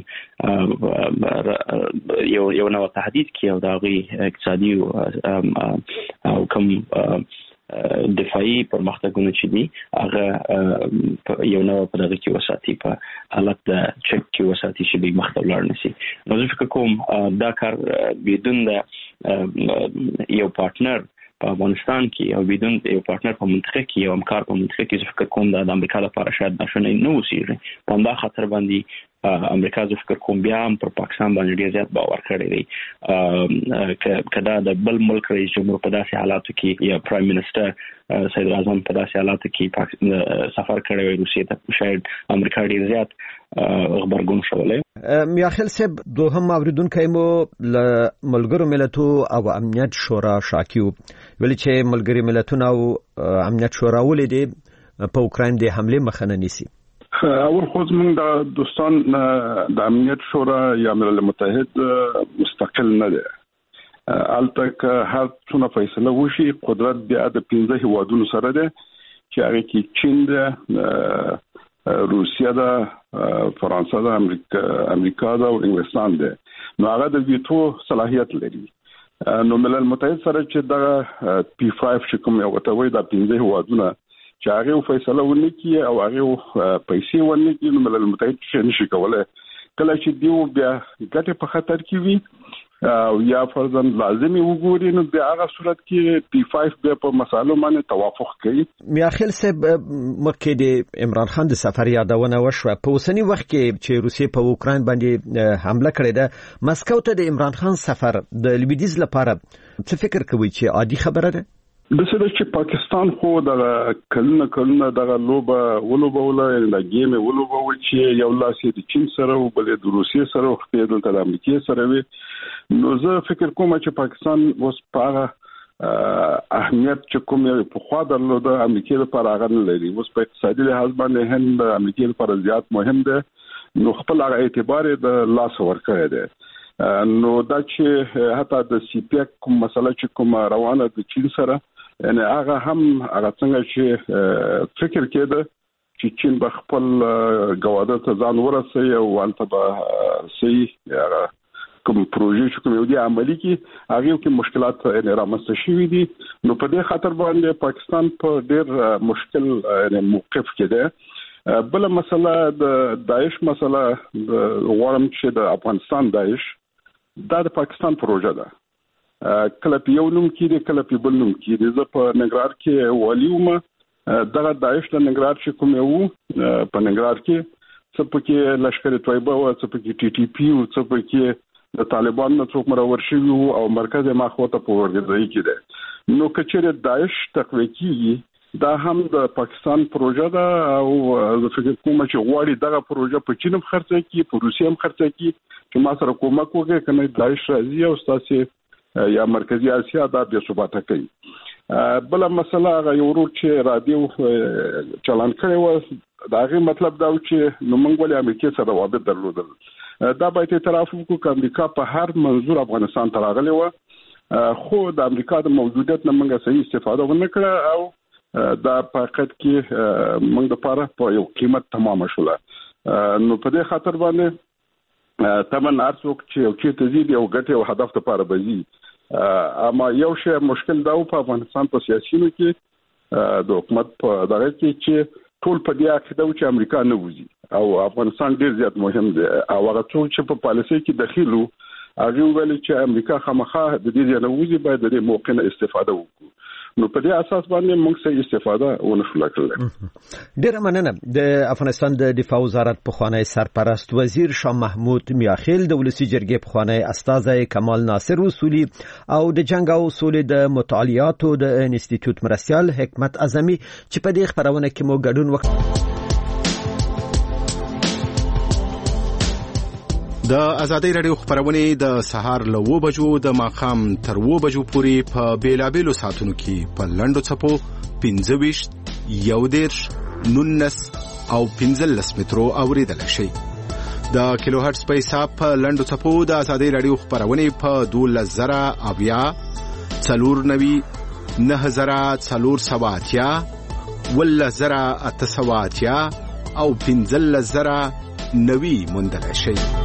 [SPEAKER 15] یو یو نوع تهدید کړي او د هغوی اقتصادي او کم دفاعي پرمختګونه چې دي هغه یو نوع په دغه کې وساتي، په حالت د چک کې وساتي چې دوی مخته ولاړ نشي. نو زه فکر کوم دا کار بدون د یو پارتنر په افغانستان کې او بدون یو پارتنر په منطقه کې یو همکار په منطقه کې زه فکر کوم د امریکا لپاره شاید ناشونی نه اوسېږي. په همدا خاطر باندې امریکا زه فکر کوم بیا هم پر پاکستان باندې ډېر زیات باور کړی دی. که دا د بل ملک رئیس جمهور په داسې حالاتو کې یا پرایم منسټر صدر اعظم په داسې حالاتو کې سفر کړی وي روسیې ته، شاید امریکا ډېر زیات غبرګون شولی.
[SPEAKER 1] میاخیل صاحب دوهم اوریدونکی مو له ملګرو ملتو او امنیت شورا شاکي وو، ویلي چې ملګري ملتونه او امنیت شورا ولې په اوکراین د حملې مخه نه نیسي.
[SPEAKER 14] اول خو زموږ د دوستان د امنیت شورا یا ملل متحد مستقل نه دی. البته که هر څونه فیصله وشي قدرت بیا د پنځه هیوادونو سره دی چې هغه کې چین ده، روسیه ده، فرانسه ده، امریکا امریکا ده او انګلستان ده. نو هغه د ویټو صلاحیت لري. نو ملل متحد سره چې د پی پنځه چې کوم یو ته وایي د پنځه هیوادونه چې هغه فیصله ونه کړي او هغه پیسې ونه کړي نو ملل متحد څه نشي کولای. کله چې دیو بیا ګټه په خطر کې وي او یا فرضاً لازمي وګوري نو بیا هغه صورت کې پی پنځه بیا په مسالو باندې توافق کوي.
[SPEAKER 1] میاخیل صاحب مکه د عمران خان د سفر یادونه وشوه. په اوسنی وخت کې چې روسیې په اوکراین باندې حمله کړې ده، مسکو ته د عمران خان سفر د لویدیز لپاره څه فکر کوي چې عادي خبره ده؟
[SPEAKER 14] د څه چې پاکستان خو د کلونه کلونه د لوبه ولوبوله د گیم ولوبو چې یو لاس د چین سره او بل د روسیې سره او خپل د امریکای سره وي. نو زه فکر کوم چې پاکستان اوس په اهمیت چې کوم یو په خوا درلود د امریکای لپاره هغه لري. اوس په اقتصادي لحاظ باندې هم د امریکای لپاره زیات مهم ده. نو خپل هغه اعتبار د لاس ورکړی دی. نو دا چې حتی د سی پی کوم مسله چې کوم روانه د چین سره یعنی هغه هم هغه څنګه چې فکر کېده چې چین به خپل ګواده ته ځان ورسوي او ولته به صحیح هغه کوم پروژې چې کوم یو دي عملي کې هغه کې مشکلات رامنځته شوي دي. نو په دې خاطر باندې پاکستان په ډېر مشکل موقف کې ده. بل مسله د داعش مسله د غواړم چې د افغانستان داعش دا د پاکستان پروژه ده. کله په یو نوم کې دي کله په بل نوم کې دي. زه په ننګرهار کې والی وم. دغه داعش د ننګرهار چې کوم یو په ننګرهار کې څه پکې لشکر طیبه او څه پکې ټي ټي پی او څه پکې د طالبان نه څوک مرور شوي او مرکز ماخوته په ورګځي کې ده. نو کچېره داعش تقویه کیږي دا هم د پاکستان پروژه ده او زه فکر کوم چې غواړي دغه پروژه په چین هم خرڅه کړي، په روسیه هم خرڅه کړي چې ما سره کومک وکړي کنه داعش راځي او تاسو یا مرکزی اسیا دا بیا ثبات کوي. بل مسله هغه یو ورور چې رادیو چلان کړی و دا غي مطلب دا چې نو موږ ولې امریکا سره روابط درلودل. دا باید اعتراف وکړو چې امریکا په هر منظور افغانستان ته راغلی و، خو د امریکا د موجودیت نه موږ صحیح استفاده ونه کړه او دا په حقیقت کې موږ د لپاره په یو قیمت تمام شوله. نو په دې خاطر باندې تمن ارڅوک چې یو چې تزيد یو ګټه او هدف لپاره بزي. اما یو شی مشکل دا په افغانستان په سیاسيونو کې د حکومت په دغه کې چې ټول په دې عقیده و چې امریکا نه وځي او افغانستان ډیر زیات مهم دی او هغه څوک چې په پالیسي کې دخیلو هغه ویل چې امریکا خامخا د دې نه وځي باید د موقع نه استفاده وکړي. نو په دې اساس باندې موږ سه استفاده ونه شو کړل.
[SPEAKER 1] ډیر مننه. د افغانستان د دفاع وزارت پخوانی سرپرست وزیر شاه محمود میاخیل، د ولسی جرګې پخوانی استاذ کمال ناصر اصولي او د جنگ او سولې د مطالعاتو د انسټیټیوټ مرستیال حکمت اعظمي چې په دې خبرونه کې مو ګډون وکړ.
[SPEAKER 13] د ازادي رادیو خبرونه د سهار له و بجو د ماخام تر و بجو پورې په بیلابېلو ساعتونو کې په لندو چپو پنځه ویشت یو دیرش نونس او پنځلس مترو اوریدل شي. د کیلو هرتز په حساب په لندو چپو د ازادي رادیو خبرونه په دولس زره اویا څلور نوي نه زره څلور سواتیا ول زره اته سواتیا او پنځلس زره نوي مندل شي.